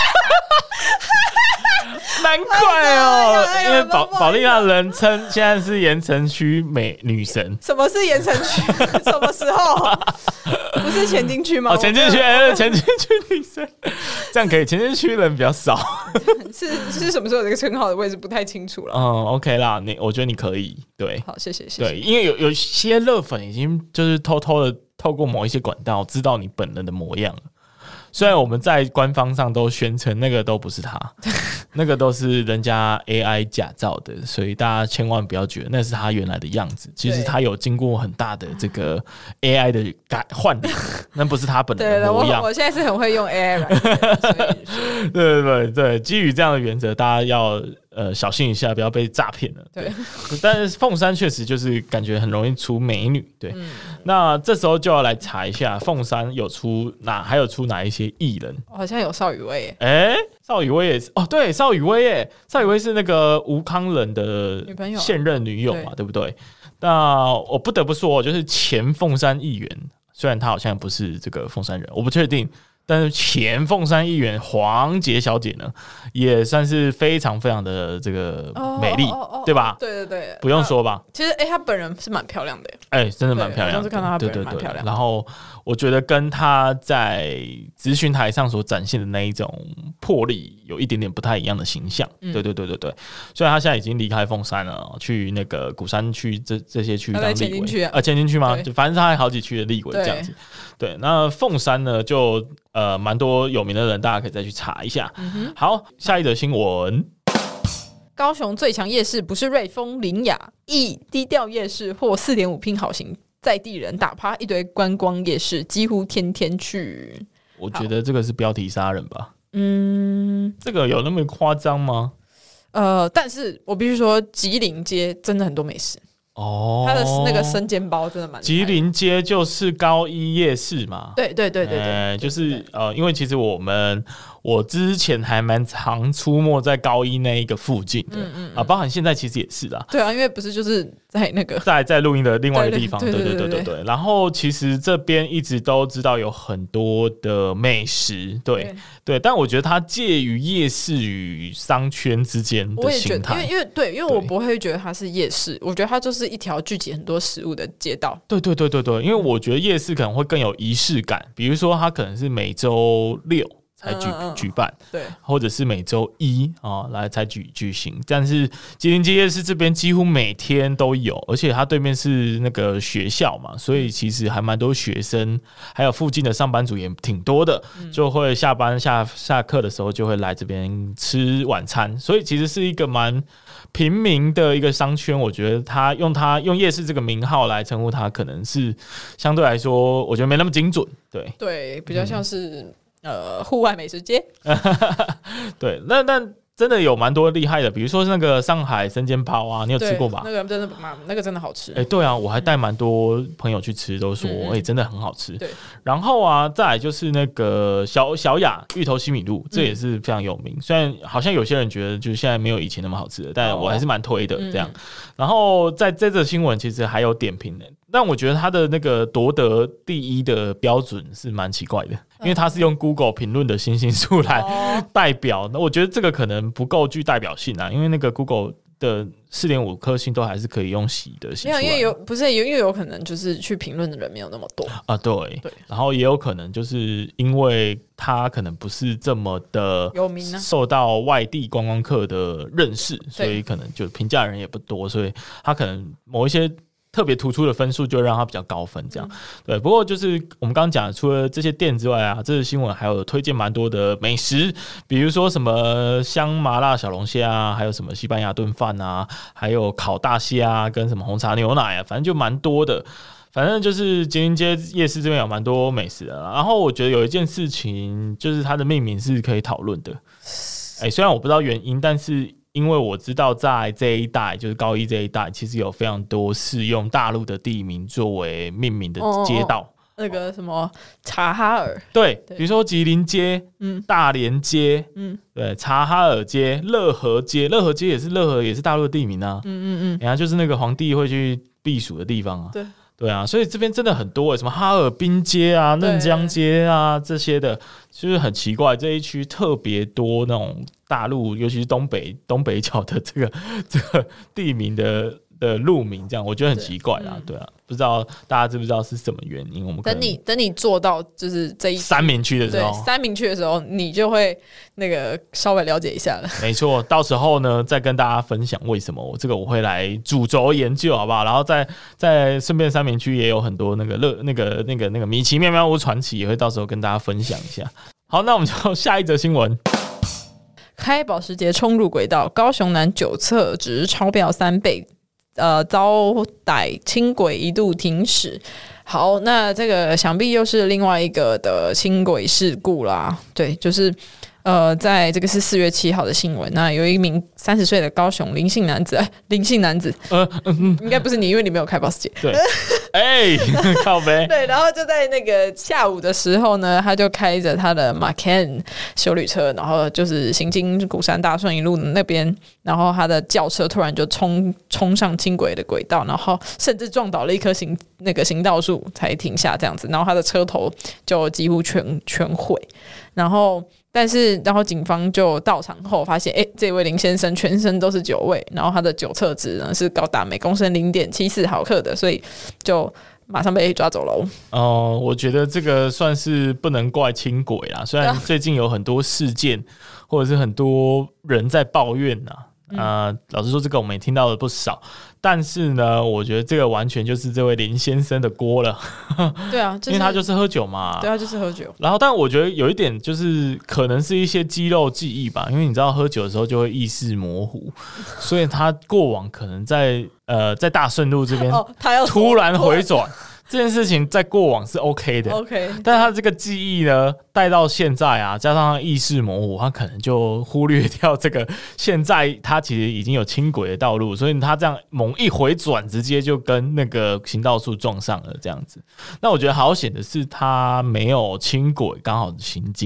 难怪哦，因为保利娜人称现在是盐城区美女神。 什么是盐城区？什么时候？不是前进区吗？ 前进区，前进区女神，这样可以。前进区人比较少。 是什么时候有这个称号的？我也是不太清楚了。 OK 啦，我觉得你可以。对， 好，谢谢。 对，因为有些热粉已经就是偷偷的透过某一些管道知道你本人的模样了。虽然我们在官方上都宣称那个都不是他，那个都是人家 AI 假造的，所以大家千万不要觉得那是他原来的样子。其实他有经过很大的这个 AI 的换脸，那不是他本人的模样。 我现在是很会用 AI 软件，对，基于这样的原则，大家要小心一下，不要被诈骗了。对，但是凤山确实就是感觉很容易出美女。对，那这时候就要来查一下凤山还有出哪一些艺人？ 好像有邵雨薇。 邵雨薇也是哦，对，邵雨薇耶，邵雨薇是那个吴康仁的现任女友嘛，对不对？那我不得不说，就是前凤山议员，虽然她好像不是这个凤山人，我不确定。但是前凤山议员黄杰小姐呢，也算是非常非常的这个美丽，对吧？ 对， 不用说吧。 其实她本人是蛮漂亮的， 真的蛮漂亮的。 上次看到她本人蛮漂亮。 然后我觉得跟她在咨询台上所展现的那一种魄力有一点点不太一样的形象。对。虽然她现在已经离开凤山了，去那个鼓山区这些区当立委，前进区吗？就反正她还好几区的立委这样子。对，那凤山呢就。蛮多有名的人，大家可以再去查一下。好，下一则新闻： 高雄最强夜市不是瑞丰林雅，以低调夜市或4.5拼好行，在地人打趴一堆观光夜市，几乎天天去。 我觉得这个是标题杀人吧？这个有那么夸张吗？ 但是我必须说，吉林街真的很多美食。它的那个生煎包真的蛮。 吉林街就是高一夜市嘛？ 对， 就是因为其实我我之前还蛮常出没在高一那一个附近的，包含现在其实也是啦。 对啊，因为不是就是在那个在录音的另外一个地方， 对。 然后其实这边一直都知道有很多的美食，对，但我觉得它介于夜市与商圈之间的形态。 因为我不会觉得它是夜市，我觉得它就是一条聚集很多食物的街道。 对，因为我觉得夜市可能会更有仪式感，比如说它可能是每周6才举办， 对， 或者是每周1来才举行。但是吉林街夜市这边几乎每天都有，而且它对面是那个学校嘛，所以其实还蛮多学生，还有附近的上班族也挺多的，就会下班下课的时候就会来这边吃晚餐，所以其实是一个蛮平民的一个商圈。我觉得他用夜市这个名号来称呼它，可能是相对来说，我觉得没那么精准， 对，比较像是。户外美食街， 对，那真的有蛮多厉害的，比如说那个上海生煎包啊，你有吃过吧？ 那个真的好吃。 对啊，我还带蛮多朋友去吃，都说真的很好吃。 对， 然后啊，再来就是那个小雅芋头西米露，这也是非常有名。虽然好像有些人觉得就是现在没有以前那么好吃了，但我还是蛮推的这样。然后在这则新闻其实还有点评的。但我觉得他的那个夺得第1的标准是蛮奇怪的，因为他是用 Google 评论的星星数来代表，那我觉得这个可能不够具代表性啊，因为那个 Google 的4.5颗星都还是可以用洗的洗出来。 没有，因为有可能就是去评论的人没有那么多啊，对，然后也有可能就是因为他可能不是这么的有名啊， 受到外地观光客的认识，所以可能就评价人也不多，所以他可能某一些特别突出的分数就让它比较高分，这样对。不过就是我们刚刚讲的，除了这些店之外啊，这个新闻还有推荐蛮多的美食，比如说什么香麻辣小龙虾啊，还有什么西班牙炖饭啊，还有烤大虾啊，跟什么红茶牛奶啊，反正就蛮多的。反正就是吉林街夜市这边有蛮多美食的啦。然后我觉得有一件事情，就是它的命名是可以讨论的。虽然我不知道原因，但是因为我知道在这一带，就是高一这一带，其实有非常多是用大陆的地名作为命名的街道。 那个什么察哈尔， 对，比如说吉林街、大连街，对，察哈尔街、乐和街，乐和街也是大陆的地名啊，然后就是那个皇帝会去避暑的地方啊，对啊，所以这边真的很多什么哈尔滨街啊、嫩江街啊这些的，就是很奇怪，这一区特别多那种大陆，尤其是东北角的这个地名的路名，这样我觉得很奇怪啦，对啊，不知道大家知不知道是什么原因？我们等你做到就是这一三明区的时候， 三明区的时候，你就会那个稍微了解一下了。 没错，到时候呢再跟大家分享为什么我会来主轴研究，好不好？然后再顺便三明区也有很多那个米奇妙妙屋传奇，也会到时候跟大家分享一下。好，那我们就下一则新闻。 开保时捷冲入轨道，高雄男酒测值超标3倍。遭逮轻轨一度停驶。好，那这个想必又是另外一个的轻轨事故啦。对，就是在这个是4月7号的新闻。那有一名30岁的高雄林姓男子，应该不是你，因为你没有开保时捷。 对，靠北。 对，然后就在那个下午的时候呢，他就开着他的 Macan 休旅车，然后就是行经鼓山大顺一路那边，然后他的轿车突然就冲上轻轨的轨道，然后甚至撞倒了一棵行道树才停下这样子，然后他的车头就几乎全毁，然后警方就到场后发现，这位林先生全身都是酒味，然后他的酒测值呢是高达每公升0.74毫克的，所以就马上被抓走了。 我觉得这个算是不能怪轻轨啦，虽然最近有很多事件或者是很多人在抱怨老实说这个我们也听到了不少，但是呢我觉得这个完全就是这位林先生的锅了。 对啊， 因为他就是喝酒嘛。 对啊，就是喝酒。然后但我觉得有一点就是可能是一些肌肉记忆吧，因为你知道喝酒的时候就会意识模糊，所以他过往可能在大顺路这边突然回转。这件事情在过往是 OK 的，但他这个记忆呢带到现在啊，加上他意识模糊，他可能就忽略掉这个现在他其实已经有轻轨的道路，所以他这样猛一回转，直接就跟那个行道树撞上了这样子。那我觉得好险的是他没有轻轨刚好行经，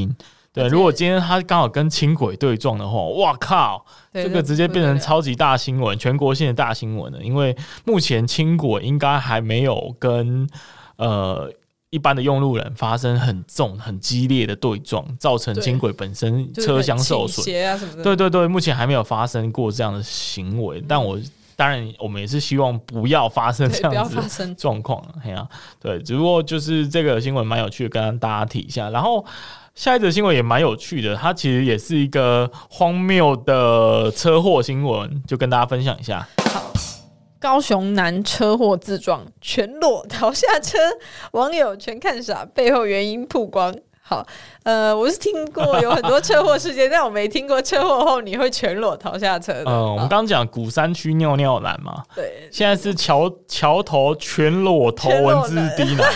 对，如果今天他刚好跟轻轨对撞的话，哇靠，这个直接变成超级大新闻，全国性的大新闻了。因为目前轻轨应该还没有跟一般的用路人发生很重、很激烈的对撞，造成轻轨本身车厢受损。对对对，目前还没有发生过这样的行为，但当然，我们也是希望不要发生这样子的状况。对，只不过就是这个新闻蛮有趣的，跟大家提一下。然后下一则新闻也蛮有趣的，它其实也是一个荒谬的车祸新闻，就跟大家分享一下。 好，高雄男车祸自撞，全裸逃下车，网友全看傻，背后原因曝光。好，我是听过有很多车祸事件，但我没听过车祸后你会全裸逃下车的。 我们刚刚讲鼓山区尿尿男嘛， 对， 现在是桥头全裸头文字 D 男。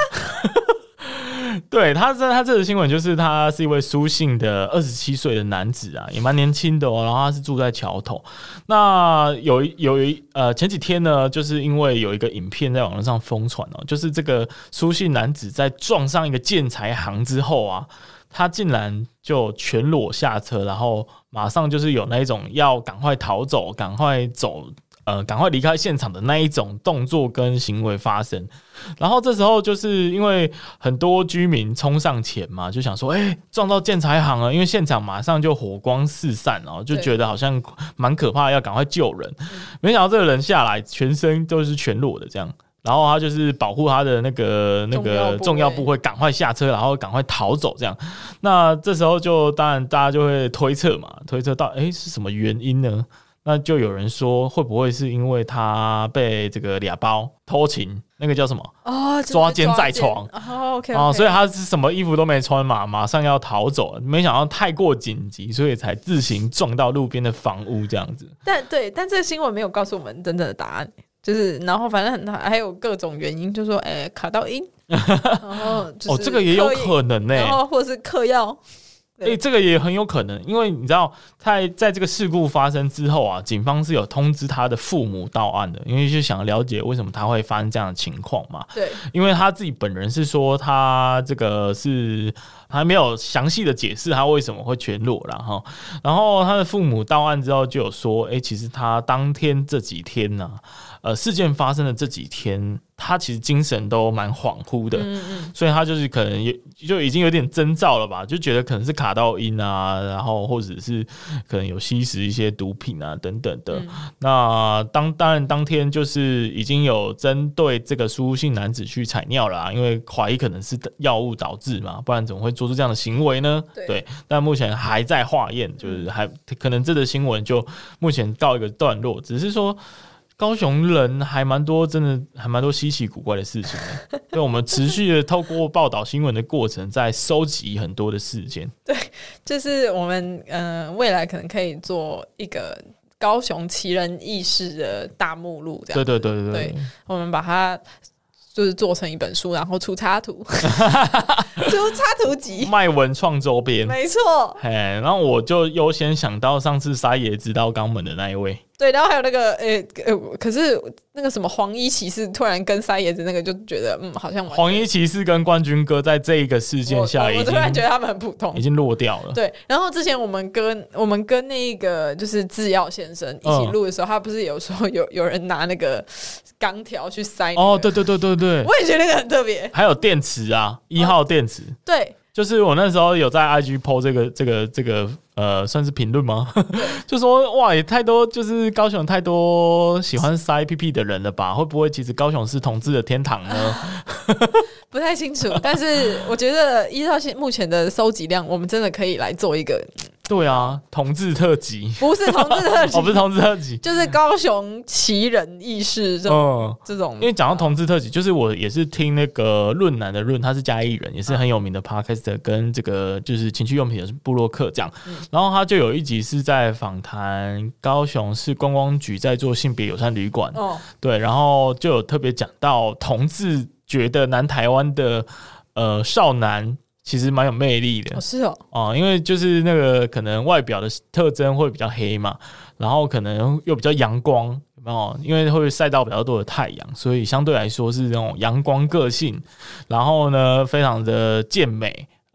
对，他这个新闻就是他是一位苏姓的27岁的男子啊，也蛮年轻的然后他是住在桥头。那前几天呢，就是因为有一个影片在网络上疯传就是这个苏姓男子在撞上一个建材行之后啊，他竟然就全裸下车，然后马上就是有那一种要赶快逃走、赶快离开现场的那一种动作跟行为发生。然后这时候就是因为很多居民冲上前嘛，就想说撞到建材行了，因为现场马上就火光四散就觉得好像蛮可怕，要赶快救人。没想到这个人下来全身都是全裸的这样，然后他就是保护他的那个重要部位，赶快下车，然后赶快逃走这样。那这时候就当然大家就会推测到是什么原因呢？那就有人说，会不会是因为他被这个俩包偷情，那个叫什么？抓奸在床。 OK， 所以他是什么衣服都没穿嘛，马上要逃走，没想到太过紧急，所以才自行撞到路边的房屋这样子。 但这个新闻没有告诉我们真正的答案，就是然后反正还有各种原因，就说卡到音，然后就是这个也有可能然后或是嗑药。 这个也很有可能，因为你知道在这个事故发生之后啊，警方是有通知他的父母到案的，因为就想了解为什么他会发生这样的情况嘛。 对， 因为他自己本人是说他这个是还没有详细的解释他为什么会全裸啦然后他的父母到案之后就有说，其实他当天这几天呢事件发生的这几天，他其实精神都蛮恍惚的，所以他就是可能就已经有点征兆了吧，就觉得可能是卡到音啊，然后或者是可能有吸食一些毒品啊等等的。那当然当天就是已经有针对这个苏姓男子去采尿了因为怀疑可能是药物导致嘛，不然怎么会做出这样的行为呢？对，但目前还在化验，就是还可能这个新闻就目前告一个段落，只是说。高雄人还蛮多，真的还蛮多稀奇古怪的事情的。对，我们持续的透过报道新闻的过程，在收集很多的事件。 对，就是我们未来可能可以做一个高雄奇人异事的大目录，这样。对，我们把它就是做成一本书，然后出插图，出插图集， 卖文创周边， 没错。 然后我就优先想到上次沙野知道肛门的那一位。 对，然后还有那个可是那个什么黄衣骑士突然跟塞爷子那个就觉得好像黄衣骑士跟冠军哥在这一个事件下我突然觉得他们很普通， 已经落掉了。 对，然后之前我们跟那个就是制药先生一起录的时候，他不是有说有人拿那个钢条去塞对， 我也觉得那个很特别。 还有电池啊，1号电池， 对。 就是我那时候有在 IG po 这个算是评论吗？就说哇，也太多，就是高雄太多喜欢塞屁屁的人了吧？会不会其实高雄是同志的天堂呢？ 不太清楚，但是我觉得依照目前的收集量，我们真的可以来做一个。 对啊，同志特辑不是同志特辑， 不是同志特辑， 就是高雄奇人异事这种。 因为讲到同志特辑，就是我也是听那个论男的论，他是嘉义人，也是很有名的 podcast 跟这个就是情趣用品的部落客这样。然后他就有一集是在访谈高雄市观光局在做性别友善旅馆，对，然后就有特别讲到同志觉得南台湾的少男。其实蛮有魅力的， 是因为就是那个可能外表的特征会比较黑嘛，然后可能又比较阳光，有没有？因为会晒到比较多的太阳，所以相对来说是那种阳光个性，然后呢非常的健美，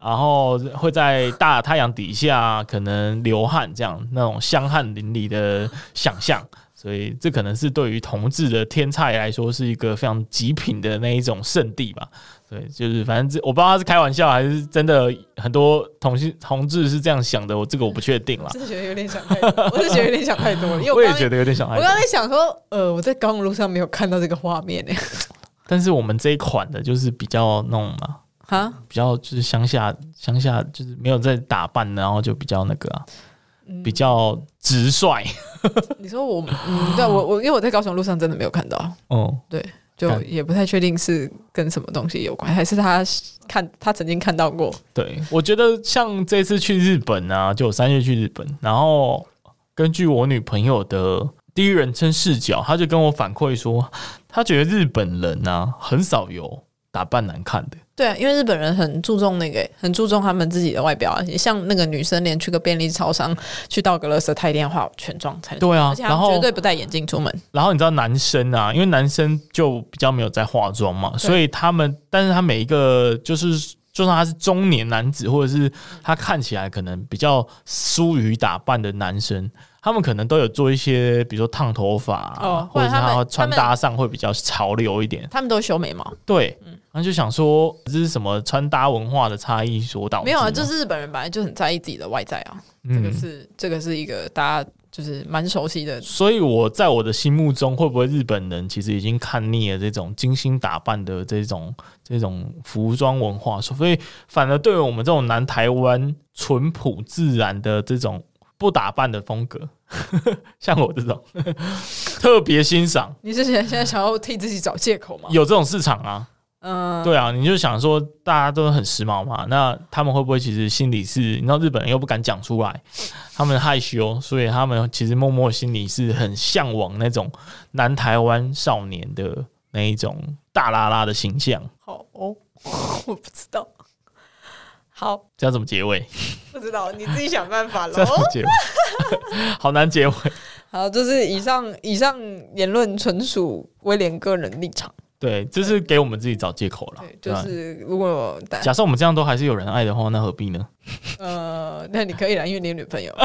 然后会在大太阳底下可能流汗，这样那种香汗淋漓的想象。所以这可能是对于同志的天菜来说是一个非常极品的那一种圣地吧。对，就是反正我不知道他是开玩笑还是真的，很多同志是这样想的，我不确定啦。 我是觉得有点想太多，我是觉得有点想太多了，因为我也觉得有点想太多。 我刚才想说，我在高雄路上没有看到这个画面欸。 但是我们这一款的就是比较那种嘛，比较就是乡下就是没有在打扮，然后就比较那个比较直率。 你说对我因为我在高雄路上真的没有看到，对，就也不太确定是跟什么东西有关，还是他曾经看到过。 对，我觉得像这次去日本啊，就3月去日本，然后根据我女朋友的第一人称视角，他就跟我反馈说，他觉得日本人啊很少有打扮难看的。 对啊，因为日本人很注重很注重他们自己的外表啊，像那个女生连去个便利超商去倒个垃圾，她一定要化全妆才能。 对啊， 而且他们绝对不戴眼镜出门。 然后你知道男生啊，因为男生就比较没有在化妆嘛，所以但是他每一个就算他是中年男子，或者是他看起来可能比较疏于打扮的男生，他们可能都有做一些，比如说烫头发，或者是他穿搭上会比较潮流一点。 他们都修眉毛。 对，然后就想说这是什么穿搭文化的差异所导致？ 没有啊，就是日本人本来就很在意自己的外在啊，这个是一个大家就是蛮熟悉的。 所以我在我的心目中，会不会日本人其实已经看腻了这种精心打扮的这种服装文化，所以反而对于我们这种南台湾淳朴自然的这种不打扮的风格，像我这种特别欣赏。 你是现在想要替自己找借口吗？ 有这种市场啊。对啊，你就想说大家都很时髦嘛，那他们会不会其实心里是，你知道日本人又不敢讲出来，他们害羞，所以他们其实默默心里是很向往那种南台湾少年的那一种大拉拉的形象。 好哦，我不知道。好， 这要怎么结尾？ 不知道，你自己想办法咯。 这要怎么结尾？好难结尾。 好，就是以上言论纯属威廉个人立场。 对，这是给我们自己找借口了。 对，就是如果假设我们这样都还是有人爱的话，那何必呢？ 那你可以啦，因为你有女朋友。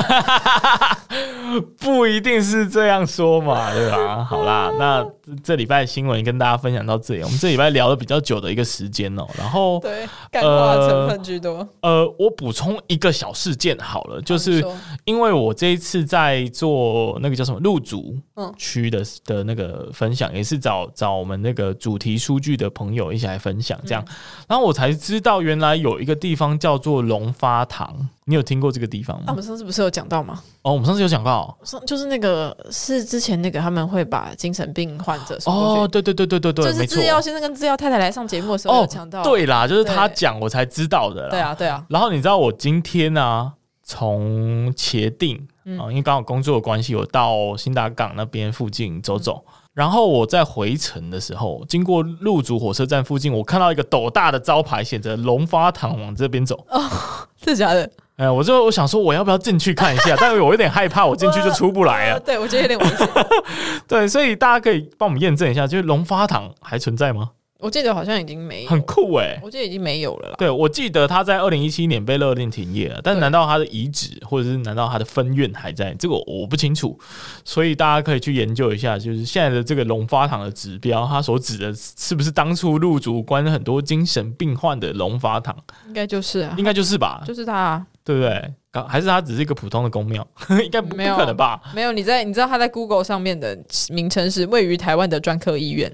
不一定是这样说嘛，对吧？好啦，那这礼拜的新闻跟大家分享到这里。我们这礼拜聊了比较久的一个时间然后对，干话成分居多。 我补充一个小事件好了，就是因为我这一次在做那个叫什么路竹区的那个分享，也是找我们那个主题书剧的朋友一起来分享这样，然后我才知道原来有一个地方叫做龙发堂。你有听过这个地方吗？ 我们上次不是有讲到吗？ 我们上次有讲到， 就是那个是之前那个他们会把精神病患者送过去。 对， 就是制药先生跟制药太太来上节目的时候有讲到。 对啦，就是他讲我才知道的啦。 对啊。 然后你知道我今天从茄定因为刚好工作的关系，我到新大港那边附近走走。然后我在回程的时候，经过路竹火车站附近，我看到一个斗大的招牌，写着龙发堂往这边走。 真的假的？ 我想说我要不要进去看一下，但是我有点害怕，我进去就出不来了。 对，我觉得有点危险。 对，所以大家可以帮我们验证一下，就是龙发堂还存在吗？ 我记得好像已经没有， 很酷我记得已经没有了啦。 对，我记得他在2017年被勒令停业了，但难道他的遗址或者是难道他的分院还在？这个我不清楚，所以大家可以去研究一下，就是现在的这个龙发堂的指标，它所指的是不是当初入主关很多精神病患的龙发堂？ 应该就是啊， 应该就是吧， 就是他对不对？还是它只是一个普通的宫庙？应该不可能吧？ 没有，你知道他在 Google 上面的名称是位于台湾的专科医院。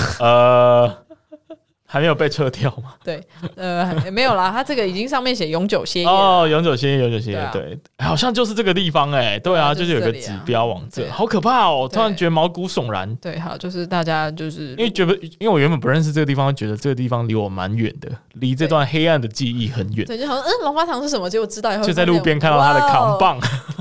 还没有被撤掉吗？ 对，没有啦，它这个已经上面写永久歇业永久歇业，对，好像就是这个地方对啊，就是有个指标往这，好可怕突然觉得毛骨悚然。对， 好，就是大家就是因为我原本不认识这个地方，觉得这个地方离我蛮远的，离这段黑暗的记忆很远。 对，就好像龙发堂是什么，结果知道以后就在路边看到它的扛棒。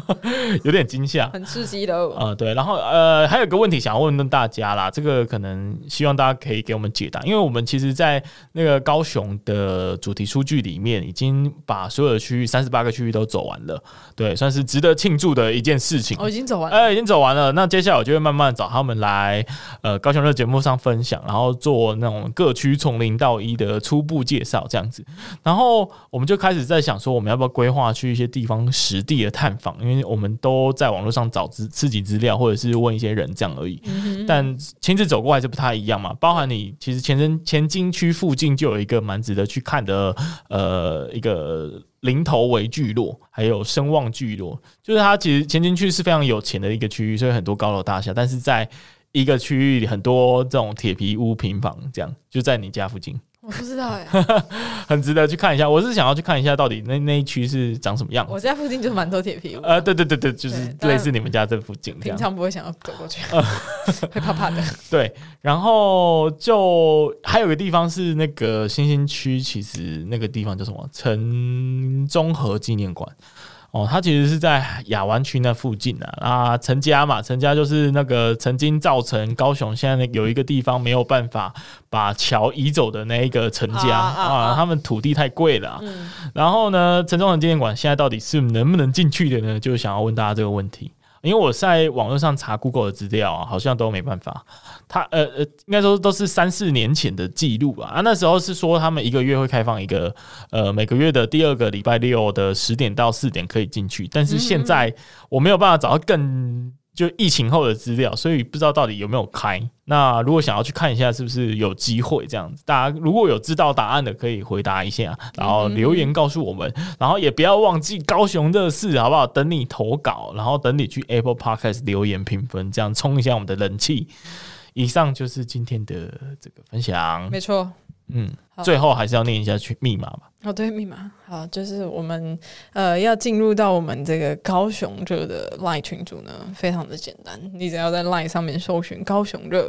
有点惊吓， 很刺激的。 对，然后还有个问题想要问问大家啦，这个可能希望大家可以给我们解答，因为我们其实在那个高雄的主题数据里面，已经把所有的区域38个区域都走完了，对，算是值得庆祝的一件事情。 已经走完了， 已经走完了。那接下来我就会慢慢找他们来高雄热节目上分享，然后做那种各区从0到1的初步介绍这样子。然后我们就开始在想说，我们要不要规划去一些地方实地的探访，因为我们都在网络上找自己资料，或者是问一些人这样而已。但亲自走过来就不太一样嘛。包含你其实前金区附近就有一个蛮值得去看的一个林头围聚落，还有声望聚落，就是它其实前金区是非常有钱的一个区域，所以很多高楼大厦，但是在一个区域里很多这种铁皮屋平房，这样就在你家附近。 我不知道很值得去看一下。我是想要去看一下到底那一区是长什么样子。 我家附近就是蛮多铁皮屋。 对，就是类似你们家这附近这样。 平常不会想要走过去，会怕怕的。 对，然后就还有个地方是那个新兴区，其实那个地方叫什么？陈中和纪念馆。它其实是在亚湾区那附近啊，陈家嘛，陈家就是那个曾经造成高雄现在有一个地方没有办法把桥移走的那一个陈家他们土地太贵了然后呢，陈中和纪念馆现在到底是能不能进去的呢？就想要问大家这个问题。因为我在网络上查 Google 的资料好像都没办法。它应该说都是3-4年前的记录那时候是说他们1个月会开放一个每个月的第2个礼拜六的10点到4点可以进去，但是现在我没有办法找到就疫情后的资料，所以不知道到底有没有开。那如果想要去看一下，是不是有机会这样子？大家如果有知道答案的，可以回答一下，然后留言告诉我们。然后也不要忘记高雄热事，好不好？等你投稿，然后等你去 Apple Podcast 留言评分，这样冲一下我们的人气。以上就是今天的这个分享， 没错。 最后还是要念一下密码吧。 对，密码好，就是我们要进入到我们这个高雄热的 LINE 群组呢，非常的简单，你只要在 LINE 上面搜寻高雄热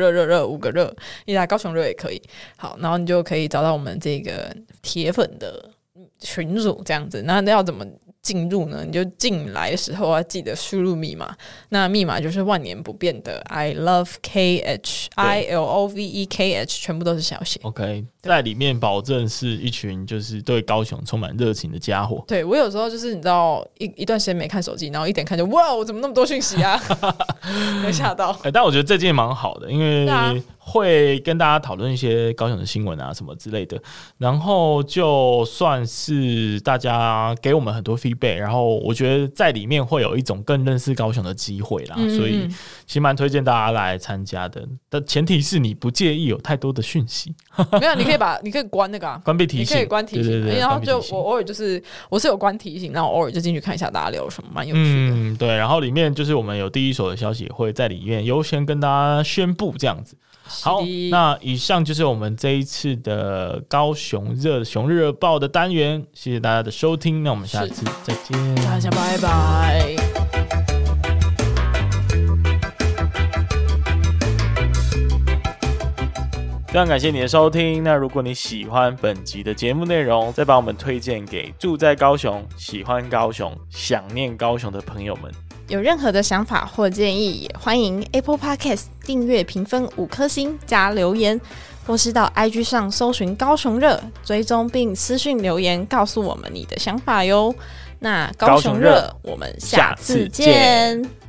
5个热，你打高雄热也可以。好，然后你就可以找到我们这个铁粉的群组这样子。那要怎么进入呢？你就进来的时候要记得输入密码，那密码就是万年不变的 I love KH ILOVEKH， 全部都是小写。 OK， 在里面保证是一群就是对高雄充满热情的家伙。 对，我有时候就是你知道一段时间没看手机，然后一点看就哇，我怎么那么多讯息啊没吓到但我觉得这件蛮好的，因为会跟大家讨论一些高雄的新闻什么之类的，然后就算是大家给我们很多 feedback， 然后我觉得在里面会有一种更认识高雄的机会啦，所以其实蛮推荐大家来参加的，但前提是你不介意有太多的讯息没有，你可以关那个关闭提醒，你可以关提醒，对，然后就我偶尔就是我是有关提醒，然后偶尔就进去看一下大家聊什么，蛮有趣的。 对，然后里面就是我们有第一手的消息会在里面优先跟大家宣布这样子。好，那以上就是我们这一次的高雄熊热报的单元，谢谢大家的收听，那我们下次再见， 大家拜拜。 非常感谢你的收听，那如果你喜欢本集的节目内容，再把我们推荐给住在高雄、喜欢高雄、想念高雄的朋友们。 有任何的想法或建议，也欢迎 Apple Podcast 订阅、评分5颗星加留言，或是到 IG 上搜寻高雄热，追踪并私讯留言告诉我们你的想法哟。那高雄热，我们下次见。